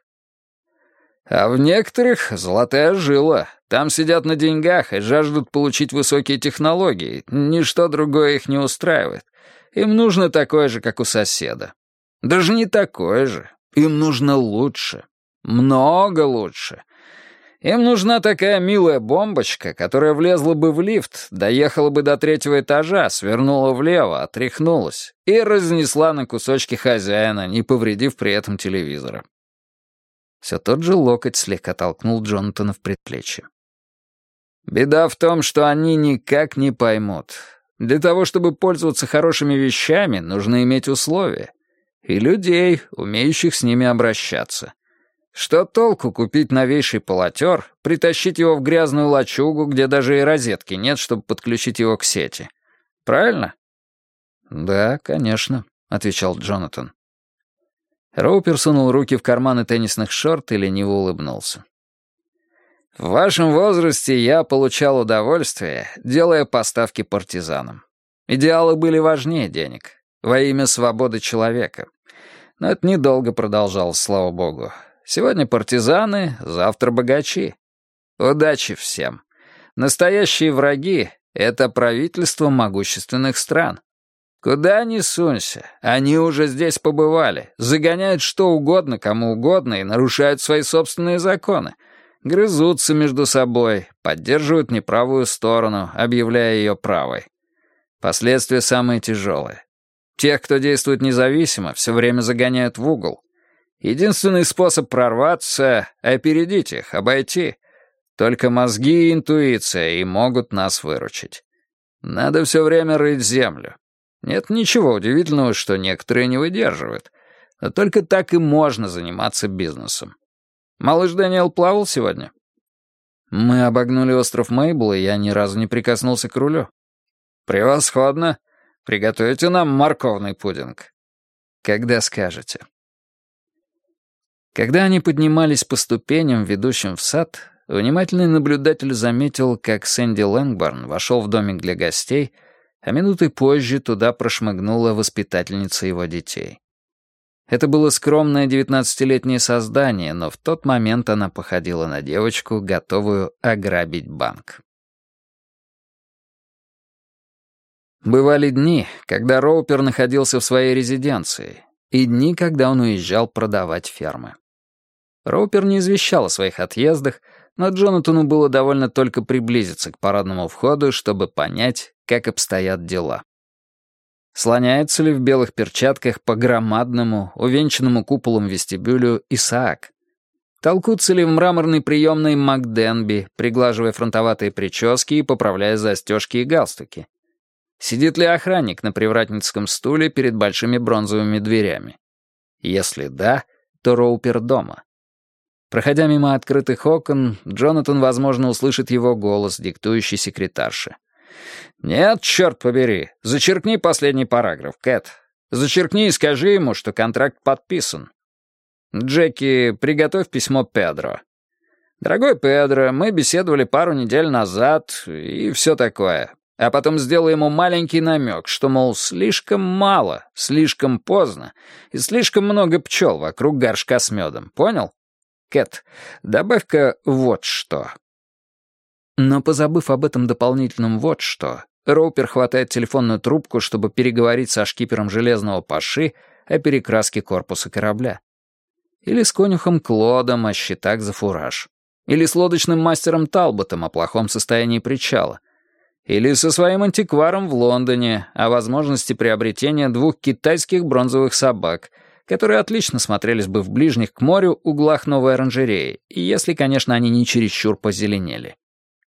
A: А в некоторых золотая жила. Там сидят на деньгах и жаждут получить высокие технологии. Ничто другое их не устраивает. Им нужно такое же, как у соседа. Даже не такое же. Им нужно лучше. Много лучше. Им нужна такая милая бомбочка, которая влезла бы в лифт, доехала бы до 3-го этажа, свернула влево, отряхнулась и разнесла на кусочки хозяина, не повредив при этом телевизора. Все тот же локоть слегка толкнул Джонатана в предплечье. «Беда в том, что они никак не поймут. Для того, чтобы пользоваться хорошими вещами, нужно иметь условия. И людей, умеющих с ними обращаться. Что толку купить новейший полотер, притащить его в грязную лачугу, где даже и розетки нет, чтобы подключить его к сети? Правильно?» «Да, конечно», — отвечал Джонатан. Роупер сунул руки в карманы теннисных шорт и лениво улыбнулся. «В вашем возрасте я получал удовольствие, делая поставки партизанам. Идеалы были важнее денег, во имя свободы человека. Но это недолго продолжалось, слава богу. Сегодня партизаны, завтра богачи. Удачи всем. Настоящие враги — это правительство могущественных стран. Куда ни сунься, они уже здесь побывали, загоняют что угодно, кому угодно и нарушают свои собственные законы, грызутся между собой, поддерживают неправую сторону, объявляя ее правой. Последствия самые тяжелые. Тех, кто действует независимо, все время загоняют в угол. Единственный способ прорваться — опередить их, обойти. Только мозги и интуиция и могут нас выручить. Надо все время рыть землю. Нет ничего удивительного, что некоторые не выдерживают. Но только так и можно заниматься бизнесом. Малыш Дэниел плавал сегодня? Мы обогнули остров Мейбл, и я ни разу не прикоснулся к рулю. Превосходно. Приготовите нам морковный пудинг. Когда скажете. Когда они поднимались по ступеням, ведущим в сад, внимательный наблюдатель заметил, как Сэнди Лэнгборн вошел в домик для гостей, а минуты позже туда прошмыгнула воспитательница его детей. Это было скромное 19-летнее создание, но в тот момент она походила на девочку, готовую ограбить банк. Бывали дни, когда Роупер находился в своей резиденции, и дни, когда он уезжал продавать фермы. Роупер не извещал о своих отъездах, но Джонатану было довольно только приблизиться к парадному входу, чтобы понять, как обстоят дела. Слоняется ли в белых перчатках по громадному, увенчанному куполом вестибюлю Исаак? Толкутся ли в мраморной приемной МакДенби, приглаживая фронтоватые прически и поправляя застежки и галстуки? Сидит ли охранник на привратницком стуле перед большими бронзовыми дверями? Если да, то Роупер дома. Проходя мимо открытых окон, Джонатан, возможно, услышит его голос, диктующий секретарше. «Нет, черт побери, зачеркни последний параграф, Кэт. Зачеркни и скажи ему, что контракт подписан. Джеки, приготовь письмо Педро. Дорогой Педро, мы беседовали пару недель назад и все такое. А потом сделай ему маленький намек, что, мол, слишком мало, слишком поздно и слишком много пчел вокруг горшка с медом. Понял? Кэт, добавь-ка вот что». Но, позабыв об этом дополнительном «вот что», Роупер хватает телефонную трубку, чтобы переговорить со шкипером железного паши о перекраске корпуса корабля. Или с конюхом Клодом о счетах за фураж. Или с лодочным мастером Талботом о плохом состоянии причала. Или со своим антикваром в Лондоне о возможности приобретения 2 китайских бронзовых собак, которые отлично смотрелись бы в ближних к морю углах новой оранжереи, если, конечно, они не чересчур позеленели.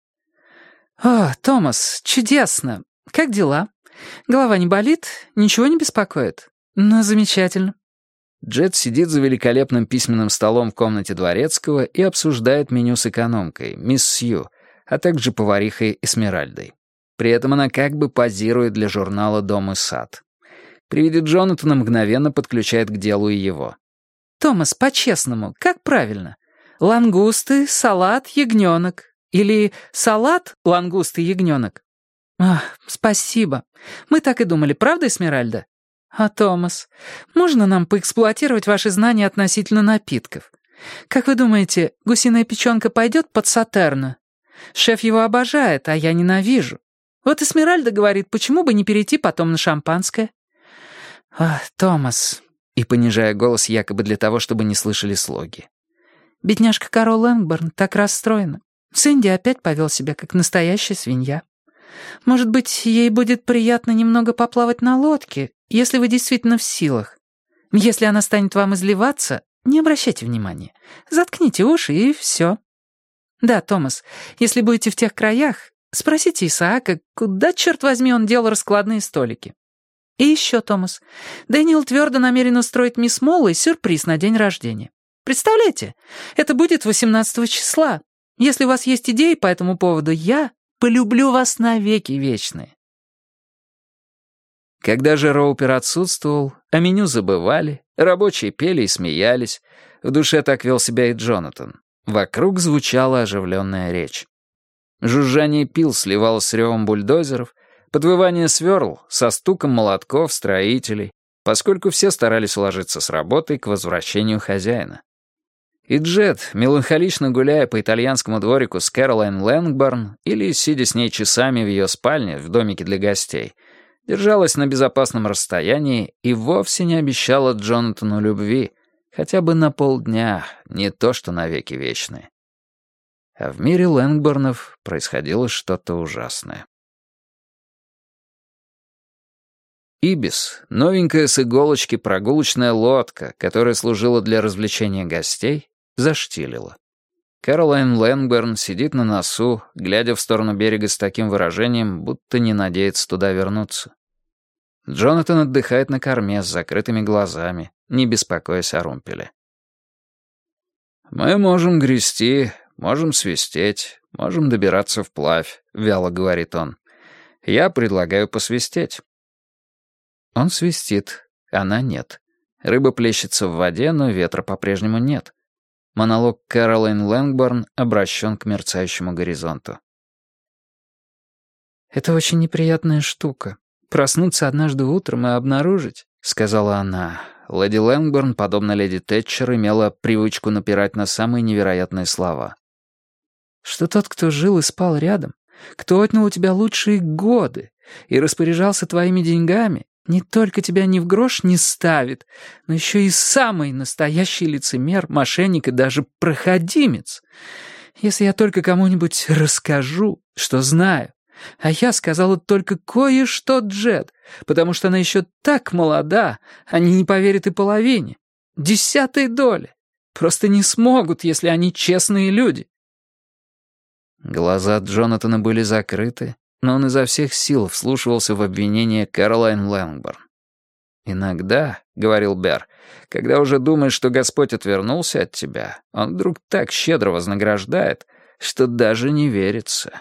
B: «О, Томас, чудесно! Как дела? Голова не болит? Ничего не беспокоит? Ну, замечательно».
A: Джет сидит за великолепным письменным столом в комнате дворецкого и обсуждает меню с экономкой, мисс Сью, а также поварихой Эсмеральдой. При этом она как бы позирует для журнала «Дом и сад». При виде Джонатана мгновенно подключает к делу и его.
B: «Томас, по-честному, как правильно? Лангусты, салат, ягненок. Или салат, лангусты, ягненок?» «Ах, спасибо. Мы так и думали, правда, Эсмеральда? А, Томас, можно нам поэксплуатировать ваши знания относительно напитков? Как вы думаете, гусиная печенка пойдет под Сатерна? Шеф его обожает, а я ненавижу. Вот Эсмеральда говорит, почему бы не перейти потом на шампанское?» «Ах, Томас», и понижая голос якобы для того, чтобы не слышали слуги. «Бедняжка Карол Лэнгборн так расстроена. Сэнди опять повел себя как настоящая свинья. Может быть, ей будет приятно немного поплавать на лодке, если вы действительно в силах. Если она станет вам изливаться, не обращайте внимания. Заткните уши, и все. Да, Томас, если будете в тех краях, спросите Исаака, куда, черт возьми, он делал раскладные столики. И еще, Томас, Дэниел твердо намерен устроить мисс Моллой сюрприз на день рождения. Представляете, это будет 18 числа. Если у вас есть идеи по этому поводу, я полюблю вас навеки вечные».
A: Когда же Роупер отсутствовал, о меню забывали, рабочие пели и смеялись, в душе так вел себя и Джонатан. Вокруг звучала оживленная речь. Жужжание пил сливалось с ревом бульдозеров, подвывание сверл со стуком молотков строителей, поскольку все старались уложиться с работой к возвращению хозяина. И Джет, меланхолично гуляя по итальянскому дворику с Кэролайн Лэнгборн или сидя с ней часами в ее спальне в домике для гостей, держалась на безопасном расстоянии и вовсе не обещала Джонатану любви, хотя бы на полдня, не то что навеки вечные. А в мире Лэнгборнов происходило что-то ужасное. Ибис, новенькая с иголочки прогулочная лодка, которая служила для развлечения гостей, заштилила. Кэролайн Лэнгборн сидит на носу, глядя в сторону берега с таким выражением, будто не надеется туда вернуться. Джонатан отдыхает на корме с закрытыми глазами, не беспокоясь о румпеле. «Мы можем грести, можем свистеть, можем добираться вплавь», — вяло говорит он. «Я предлагаю посвистеть». Он свистит, она нет. Рыба плещется в воде, но ветра по-прежнему нет. Монолог Кэролайн Лэнгборн обращен к мерцающему горизонту.
B: «Это очень неприятная штука. Проснуться однажды утром и обнаружить», — сказала она.
A: Леди Лэнгборн, подобно леди Тэтчер, имела привычку напирать на самые невероятные слова.
B: «Что тот, кто жил и спал рядом, кто отнял у тебя лучшие годы и распоряжался твоими деньгами, не только тебя ни в грош не ставит, но еще и самый настоящий лицемер, мошенник и даже проходимец. Если я только кому-нибудь расскажу, что знаю, а я сказала только кое-что, Джет, потому что она еще так молода, они не поверят и половине. 10 доли. Просто не смогут, если они честные люди».
A: Глаза Джонатана были закрыты, но он изо всех сил вслушивался в обвинение Кэролайн Лэнгборн. «Иногда, — говорил Бер, — когда уже думаешь, что Господь отвернулся от тебя, он вдруг так щедро вознаграждает, что даже не верится».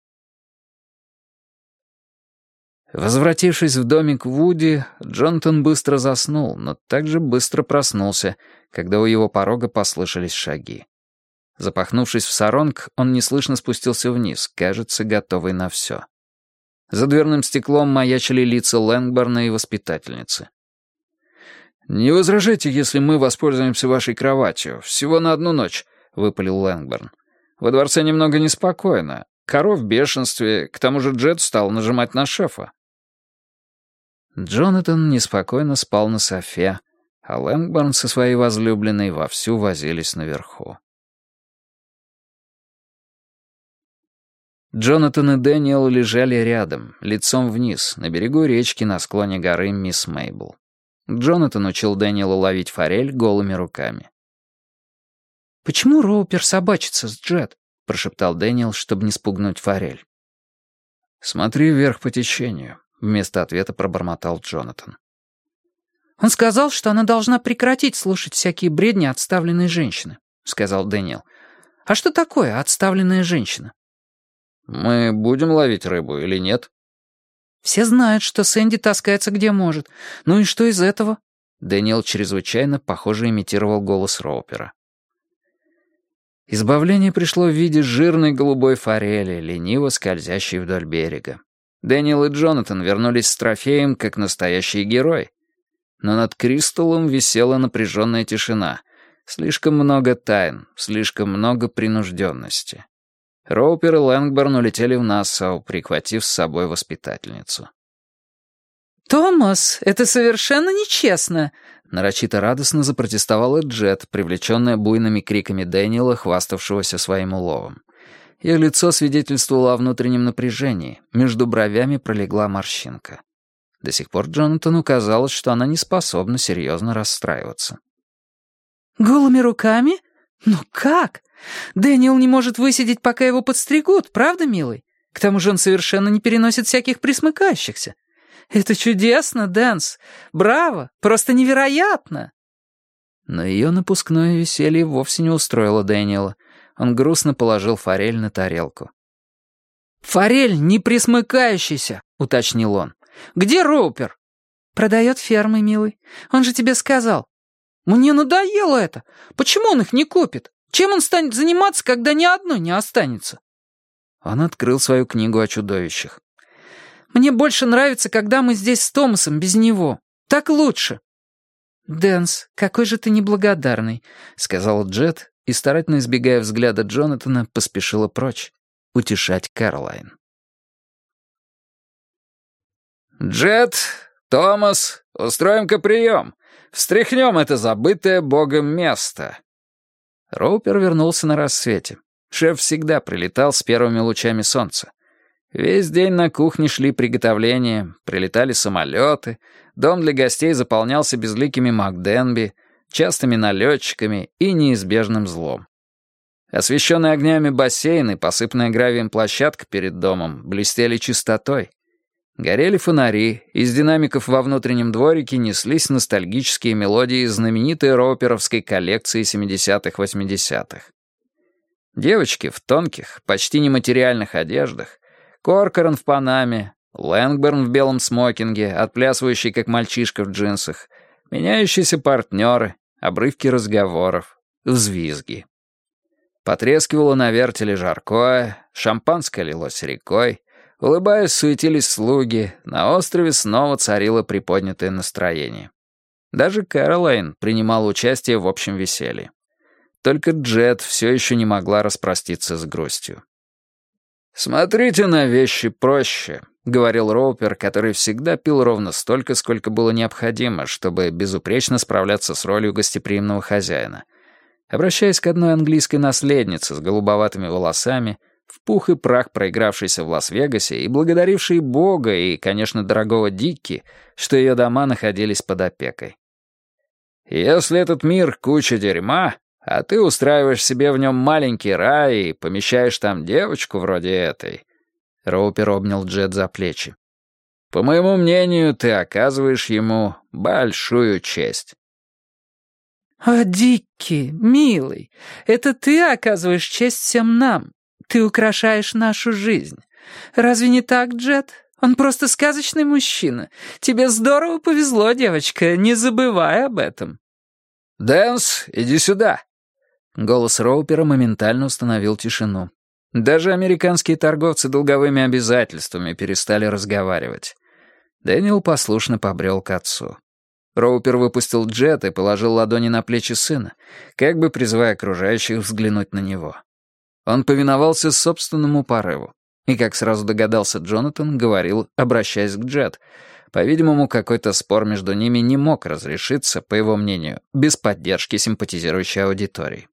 A: Возвратившись в домик Вуди, Джонатан быстро заснул, но также быстро проснулся, когда у его порога послышались шаги. Запахнувшись в саронг, он неслышно спустился вниз, кажется, готовый на все. За дверным стеклом маячили лица Лэнгборна и воспитательницы. «Не возражайте, если мы воспользуемся вашей кроватью. Всего на одну ночь», — выпалил Лэнгборн. «Во дворце немного неспокойно. Каро в бешенстве, к тому же Джет стал нажимать на шефа». Джонатан неспокойно спал на софе, а Лэнгборн со своей возлюбленной вовсю возились наверху. Джонатан и Дэниел лежали рядом, лицом вниз, на берегу речки на склоне горы Мисс Мейбл. Джонатан учил Дэниела ловить форель голыми руками.
B: «Почему Роупер собачится с Джет?» — прошептал Дэниел, чтобы не спугнуть форель.
A: «Смотри вверх по течению», — вместо ответа пробормотал Джонатан.
B: «Он сказал, что она должна прекратить слушать всякие бредни отставленной женщины», — сказал Дэниел. «А что такое отставленная женщина?»
A: «Мы будем ловить рыбу или нет?»
B: «Все знают, что Сэнди таскается где может. Ну и что из этого?»
A: Дэниел чрезвычайно, похоже, имитировал голос Роупера. Избавление пришло в виде жирной голубой форели, лениво скользящей вдоль берега. Дэниел и Джонатан вернулись с трофеем, как настоящие герои. Но над Кристаллом висела напряженная тишина. Слишком много тайн, слишком много принужденности. Роупер и Лэнгборн улетели в Нассау, прихватив с собой воспитательницу.
B: «Томас, это совершенно нечестно!»
A: Нарочито радостно запротестовала Джет, привлеченная буйными криками Дэниела, хваставшегося своим уловом. Ее лицо свидетельствовало о внутреннем напряжении, между бровями пролегла морщинка. До сих пор Джонатану казалось, что она не способна серьезно расстраиваться.
B: «Голыми руками? Ну как? Дэниел не может высидеть, пока его подстригут, правда, милый? К тому же он совершенно не переносит всяких присмыкающихся. Это чудесно, Дэнс! Браво! Просто невероятно!»
A: Но ее напускное веселье вовсе не устроило Дэниела. Он грустно положил форель на тарелку.
B: «Форель не присмыкающийся», — уточнил он. «Где Роупер?» «Продает фермы, милый. Он же тебе сказал». «Мне надоело это. Почему он их не купит? Чем он станет заниматься, когда ни одной не останется?»
A: Он открыл свою книгу о чудовищах.
B: «Мне больше нравится, когда мы здесь с Томасом без него. Так лучше». «Дэнс, какой же ты неблагодарный», — сказала Джет, и, старательно избегая взгляда Джонатана, поспешила прочь утешать Кэролайн. «Джет, Томас, устроим-ка прием. Встряхнем это забытое Богом место». Роупер вернулся на рассвете. Шеф всегда прилетал с первыми лучами солнца. Весь день на кухне шли приготовления, прилетали самолеты, дом для гостей заполнялся безликими МакДенби, частыми налетчиками и неизбежным злом. Освещенные огнями бассейн и посыпанная гравием площадка перед домом блестели чистотой. Горели фонари, из динамиков во внутреннем дворике неслись ностальгические мелодии знаменитой роуперовской коллекции 70-х-80-х. Девочки в тонких, почти нематериальных одеждах, Коркоран в панаме, Лэнгборн в белом смокинге, отплясывающий как мальчишка в джинсах, меняющиеся партнеры, обрывки разговоров, взвизги. Потрескивало на вертеле жаркое, шампанское лилось рекой, улыбаясь, суетились слуги, на острове снова царило приподнятое настроение. Даже Кэролайн принимала участие в общем веселье. Только Джет все еще не могла распроститься с грустью. «Смотрите на вещи проще», — говорил Роупер, который всегда пил ровно столько, сколько было необходимо, чтобы безупречно справляться с ролью гостеприимного хозяина. Обращаясь к одной английской наследнице с голубоватыми волосами, в пух и прах проигравшейся в Лас-Вегасе и благодарившей Бога и, конечно, дорогого Дикки, что ее дома находились под опекой. «Если этот мир — куча дерьма, а ты устраиваешь себе в нем маленький рай и помещаешь там девочку вроде этой...» Роупер обнял Джет за плечи. «По моему мнению, ты оказываешь ему большую честь». «О, Дикки, милый, это ты оказываешь честь всем нам. Ты украшаешь нашу жизнь. Разве не так, Джет? Он просто сказочный мужчина. Тебе здорово повезло, девочка, не забывай об этом».
A: «Дэнс, иди сюда!» Голос Роупера моментально установил тишину. Даже американские торговцы долговыми обязательствами перестали разговаривать. Дэниел послушно побрел к отцу. Роупер выпустил Джет и положил ладони на плечи сына, как бы призывая окружающих взглянуть на него. Он повиновался собственному порыву. И, как сразу догадался Джонатан, говорил, обращаясь к Джет. По-видимому, какой-то спор между ними не мог разрешиться, по его мнению, без поддержки симпатизирующей аудитории.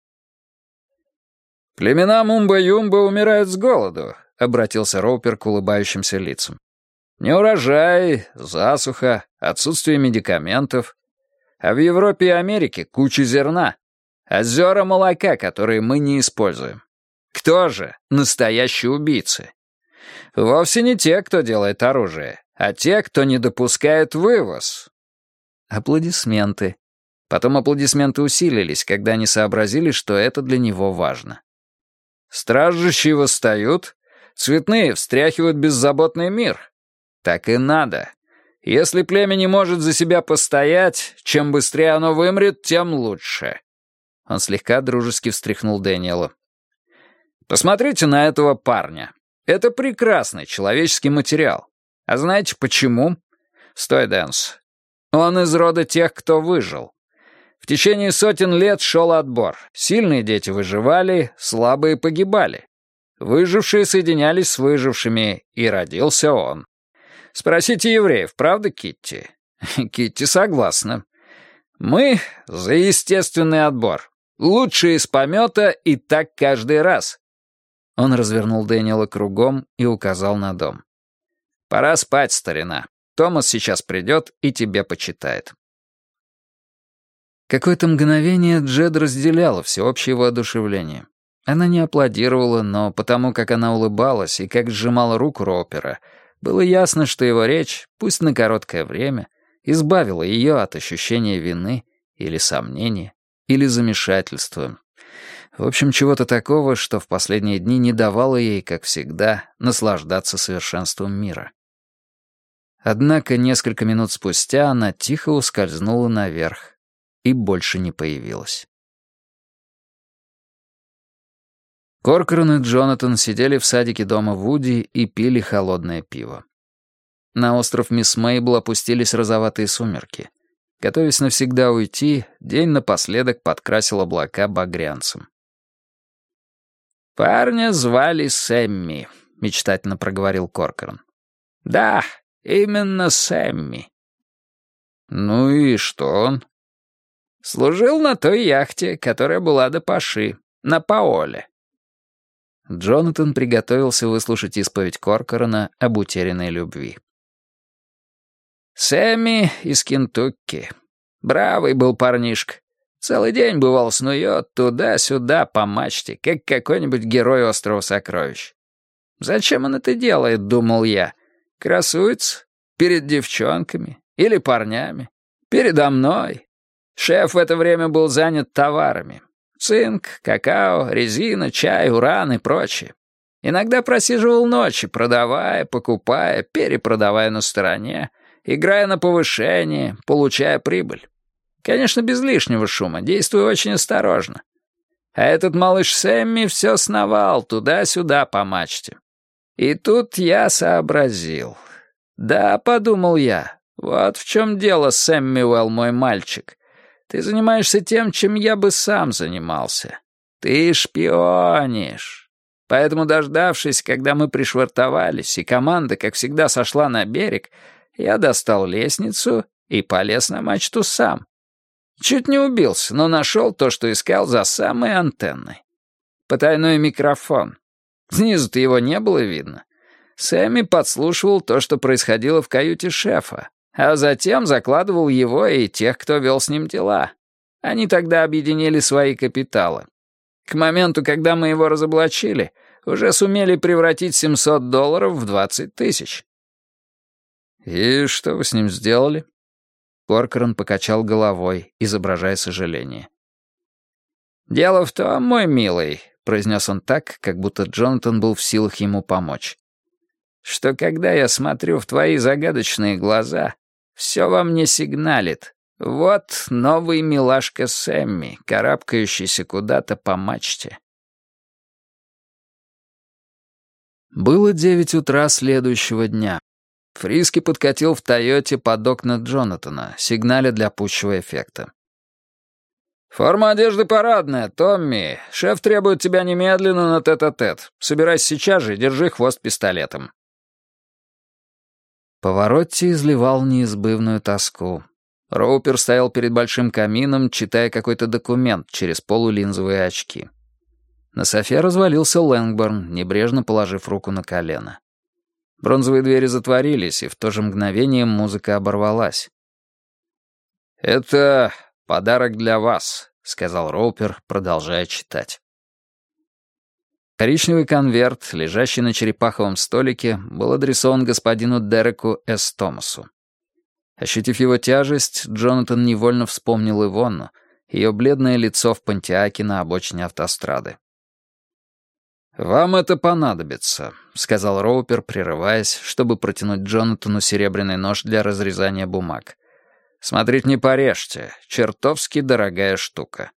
A: «Племена Мумба-Юмба умирают с голоду», — обратился Роупер к улыбающимся лицам. «Неурожай, засуха, отсутствие медикаментов. А в Европе и Америке куча зерна, озера молока, которые мы не используем. Кто же настоящие убийцы? Вовсе не те, кто делает оружие, а те, кто не допускает вывоз». Аплодисменты. Потом аплодисменты усилились, когда они сообразили, что это для него важно. Страждущие восстают, цветные встряхивают беззаботный мир. Так и надо. Если племя не может за себя постоять, чем быстрее оно вымрет, тем лучше. Он слегка дружески встряхнул Дэниела. Посмотрите на этого парня. Это прекрасный человеческий материал. А знаете почему? Стой, Дэнс. Он из рода тех, кто выжил. В течение сотен лет шел отбор. Сильные дети выживали, слабые погибали. Выжившие соединялись с выжившими, и родился он. Спросите евреев, правда, Китти? Китти согласна. Мы за естественный отбор. Лучшие из помета, и так каждый раз. Он развернул Дэниела кругом и указал на дом. «Пора спать, старина. Томас сейчас придет и тебе почитает». Какое-то мгновение Джет разделяла всеобщее воодушевление. Она не аплодировала, но потому как она улыбалась и как сжимала руку Роупера, было ясно, что его речь, пусть на короткое время, избавила ее от ощущения вины или сомнения, или замешательства. В общем, чего-то такого, что в последние дни не давало ей, как всегда, наслаждаться совершенством мира. Однако несколько минут спустя она тихо ускользнула наверх и больше не появилась. Коркоран и Джонатан сидели в садике дома Вуди и пили холодное пиво. На остров Мисс Мейбл опустились розоватые сумерки. Готовясь навсегда уйти, день напоследок подкрасил облака багрянцем. «Парня звали Сэмми», — мечтательно проговорил Коркоран. «Да, именно Сэмми». «Ну и что он?» «Служил на той яхте, которая была до Паши, на Паоле». Джонатан приготовился выслушать исповедь Коркорана об утерянной любви. «Сэмми из Кентукки. Бравый был парнишка. Целый день, бывал, снует туда-сюда по мачте, как какой-нибудь герой острова сокровищ. Зачем он это делает, думал я? Красуется? Перед девчонками? Или парнями? Передо мной? Шеф в это время был занят товарами. Цинк, какао, резина, чай, уран и прочее. Иногда просиживал ночи, продавая, покупая, перепродавая на стороне, играя на повышение, получая прибыль. Конечно, без лишнего шума, действуя очень осторожно. А этот малыш Сэмми все сновал туда-сюда по мачте. И тут я сообразил. Да, подумал я, вот в чем дело, Сэммюэл, мой мальчик. Ты занимаешься тем, чем я бы сам занимался. Ты шпионишь. Поэтому, дождавшись, когда мы пришвартовались, и команда, как всегда, сошла на берег, я достал лестницу и полез на мачту сам. Чуть не убился, но нашел то, что искал за самой антенной. Потайной микрофон. Снизу-то его не было видно. Сэмми подслушивал то, что происходило в каюте шефа, а затем закладывал его и тех, кто вел с ним дела. Они тогда объединили свои капиталы. К моменту, когда мы его разоблачили, уже сумели превратить $700 в 20 тысяч. «И что вы с ним сделали?» Коркоран покачал головой, изображая сожаление. «Дело в том, мой милый», — произнес он так, как будто Джонатан был в силах ему помочь, «что когда я смотрю в твои загадочные глаза, все во мне сигналит. Вот новый милашка Сэмми, карабкающийся куда-то по мачте». Было 9 утра следующего дня. Фриски подкатил в «Тойоте» под окна Джонатана, сигналя для пущего эффекта. «Форма одежды парадная, Томми. Шеф требует тебя немедленно на тет-а-тет. Собирайся сейчас же и держи хвост пистолетом». Поворотти изливал неизбывную тоску. Роупер стоял перед большим камином, читая какой-то документ через полулинзовые очки. На софе развалился Лэнгборн, небрежно положив руку на колено. Бронзовые двери затворились, и в то же мгновение музыка оборвалась. «Это подарок для вас», — сказал Роупер, продолжая читать. Коричневый конверт, лежащий на черепаховом столике, был адресован господину Дереку С. Томасу. Ощутив его тяжесть, Джонатан невольно вспомнил Ивонну, ее бледное лицо в Понтиаке на обочине автострады. «Вам это понадобится», — сказал Роупер, прерываясь, чтобы протянуть Джонатану серебряный нож для разрезания бумаг. «Смотрите, не порежьте. Чертовски дорогая штука».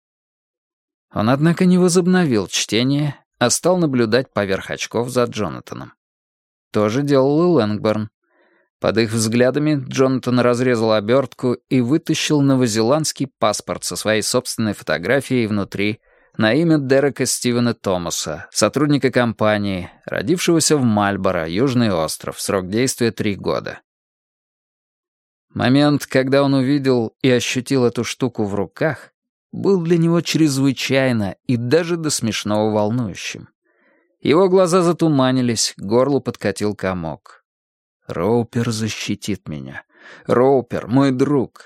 A: Он, однако, не возобновил чтение, а стал наблюдать поверх очков за Джонатаном. То же делал и Лэнгборн. Под их взглядами Джонатан разрезал обертку и вытащил новозеландский паспорт со своей собственной фотографией внутри на имя Дерека Стивена Томаса, сотрудника компании, родившегося в Мальборо, Южный остров, срок действия 3 года. Момент, когда он увидел и ощутил эту штуку в руках, был для него чрезвычайно и даже до смешного волнующим. Его глаза затуманились, к горлу подкатил комок. «Роупер защитит меня. Роупер, мой друг».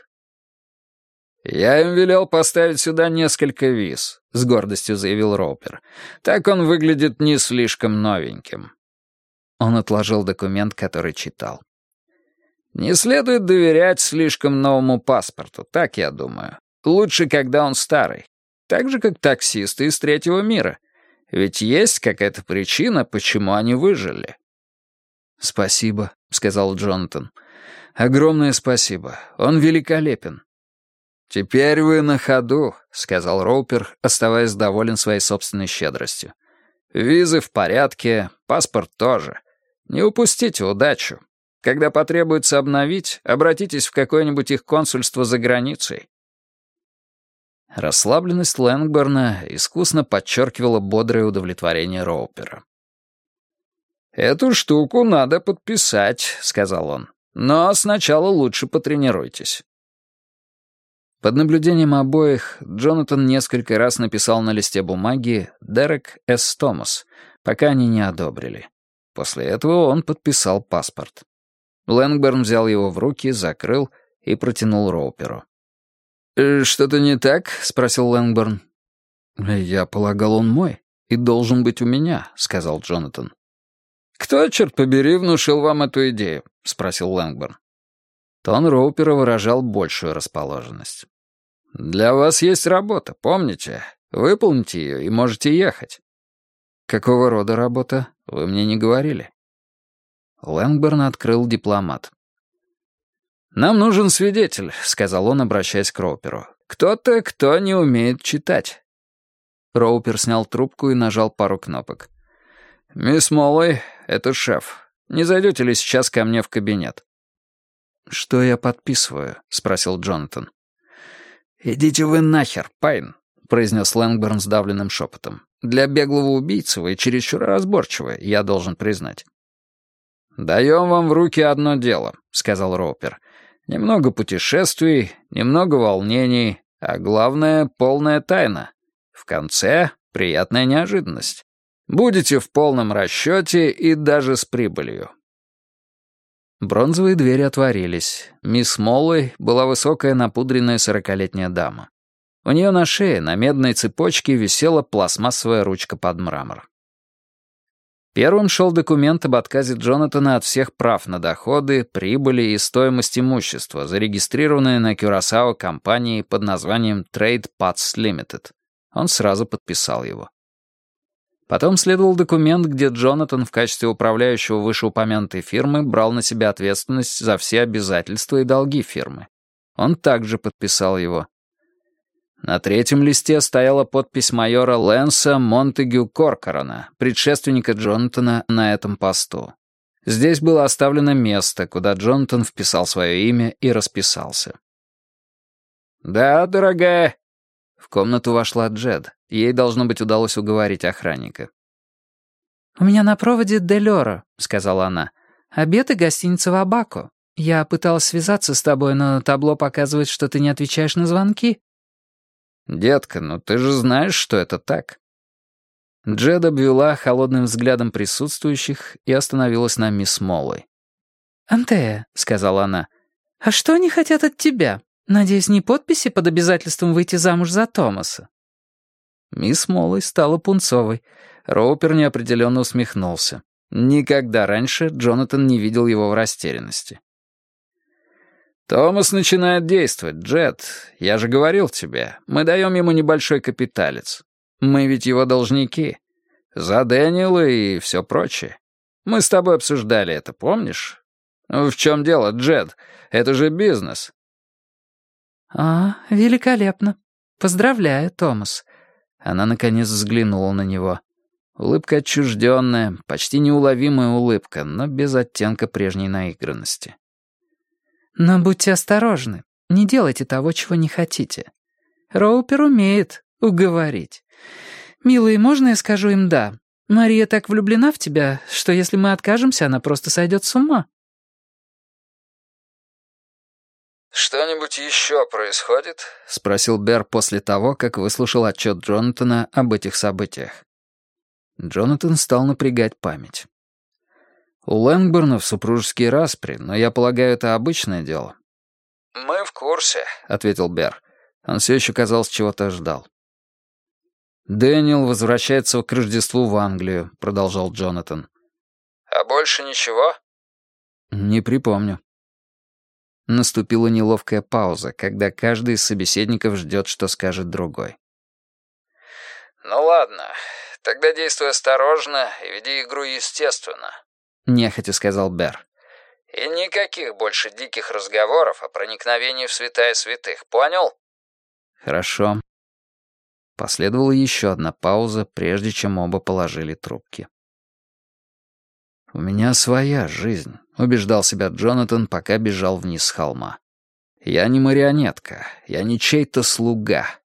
A: «Я им велел поставить сюда несколько виз», — с гордостью заявил Роупер. «Так он выглядит не слишком новеньким». Он отложил документ, который читал. «Не следует доверять слишком новому паспорту, так я думаю. Лучше, когда он старый. Так же, как таксисты из третьего мира. Ведь есть какая-то причина, почему они выжили». «Спасибо», — сказал Джонатан. «Огромное спасибо. Он великолепен». «Теперь вы на ходу», — сказал Роупер, оставаясь доволен своей собственной щедростью. «Визы в порядке, паспорт тоже. Не упустите удачу. Когда потребуется обновить, обратитесь в какое-нибудь их консульство за границей». Расслабленность Лэнгборна искусно подчеркивала бодрое удовлетворение Роупера. «Эту штуку надо подписать», — сказал он. «Но сначала лучше потренируйтесь». Под наблюдением обоих Джонатан несколько раз написал на листе бумаги «Дерек С. Томас», пока они не одобрили. После этого он подписал паспорт. Лэнгборн взял его в руки, закрыл и протянул Роуперу. «Что-то не так?» — спросил Лэнгборн. «Я полагал, он мой и должен быть у меня», — сказал Джонатан. «Кто, черт побери, внушил вам эту идею?» — спросил Лэнгборн. Тон Роупера выражал большую расположенность. «Для вас есть работа, помните? Выполните ее и можете ехать». «Какого рода работа? Вы мне не говорили». Лэнгборн открыл дипломат. «Нам нужен свидетель», — сказал он, обращаясь к Роуперу. «Кто-то, кто не умеет читать». Роупер снял трубку и нажал пару кнопок. «Мисс Моллой, это шеф. Не зайдете ли сейчас ко мне в кабинет?» «Что я подписываю?» — спросил Джонатан. «Идите вы нахер, Пайн», — произнес Лэнгборн сдавленным шепотом. «Для беглого убийцы вы чересчур разборчивы, я должен признать». «Даем вам в руки одно дело», — сказал Роупер. «Немного путешествий, немного волнений, а главное — полная тайна. В конце — приятная неожиданность. Будете в полном расчете и даже с прибылью». Бронзовые двери отворились. Мисс Моллой была высокая напудренная 40-летняя дама. У нее на шее на медной цепочке висела пластмассовая ручка под мрамор. Первым шел документ об отказе Джонатана от всех прав на доходы, прибыли и стоимость имущества, зарегистрированное на Кюрасао компанией под названием Trade Parts Limited. Он сразу подписал его. Потом следовал документ, где Джонатан в качестве управляющего вышеупомянутой фирмы брал на себя ответственность за все обязательства и долги фирмы. Он также подписал его. На третьем листе стояла подпись майора Лэнса Монтегю Коркорана, предшественника Джонатана на этом посту. Здесь было оставлено место, куда Джонатан вписал свое имя и расписался. «Да, дорогая». В комнату вошла Джед. Ей, должно быть, удалось уговорить охранника.
B: «У меня на проводе Делёра», — сказала она. «Обед и гостиница Вабако. Я пыталась связаться с тобой, но табло показывает, что ты не отвечаешь на звонки».
A: «Детка, ну ты же знаешь, что это так». Джед обвела холодным взглядом присутствующих и остановилась на мисс Моллой.
B: «Антея», — сказала она, — «а что они хотят от тебя? Надеюсь, не подписи под обязательством выйти замуж за Томаса?»
A: Мисс Моллой стала пунцовой. Роупер неопределенно усмехнулся. Никогда раньше Джонатан не видел его в растерянности. «Томас начинает действовать, Джет. Я же говорил тебе, мы даем ему небольшой капиталец. Мы ведь его должники. За Дэниела и все прочее. Мы с тобой обсуждали это, помнишь? В чем дело, Джет? Это же бизнес».
B: Великолепно. Поздравляю, Томас».
A: Она, наконец, взглянула на него. Улыбка отчужденная, почти неуловимая улыбка, но без оттенка прежней наигранности.
B: «Но будьте осторожны. Не делайте того, чего не хотите. Роупер умеет уговорить. Милый, можно я скажу им «да»? Мария так влюблена в тебя, что если мы откажемся, она просто сойдет с ума».
A: «Что-нибудь еще происходит?» — спросил Бер после того, как выслушал отчет Джонатана об этих событиях. Джонатан стал напрягать память. «У Лэнгборнов супружеские распри, но я полагаю, это обычное дело». «Мы в курсе», — ответил Бер. Он все еще, казалось, чего-то ждал. «Дэниел возвращается к Рождеству в Англию», — продолжал Джонатан. «А больше ничего?» «Не припомню». Наступила неловкая пауза, когда каждый из собеседников ждет, что скажет другой. «Ну ладно, тогда действуй осторожно и веди игру естественно», — нехотя сказал Бер. «И никаких больше диких разговоров о проникновении в святая святых, понял?» «Хорошо». Последовала еще одна пауза, прежде чем оба положили трубки. «У меня своя жизнь», — убеждал себя Джонатан, пока бежал вниз с холма. «Я не марионетка, я не чей-то слуга.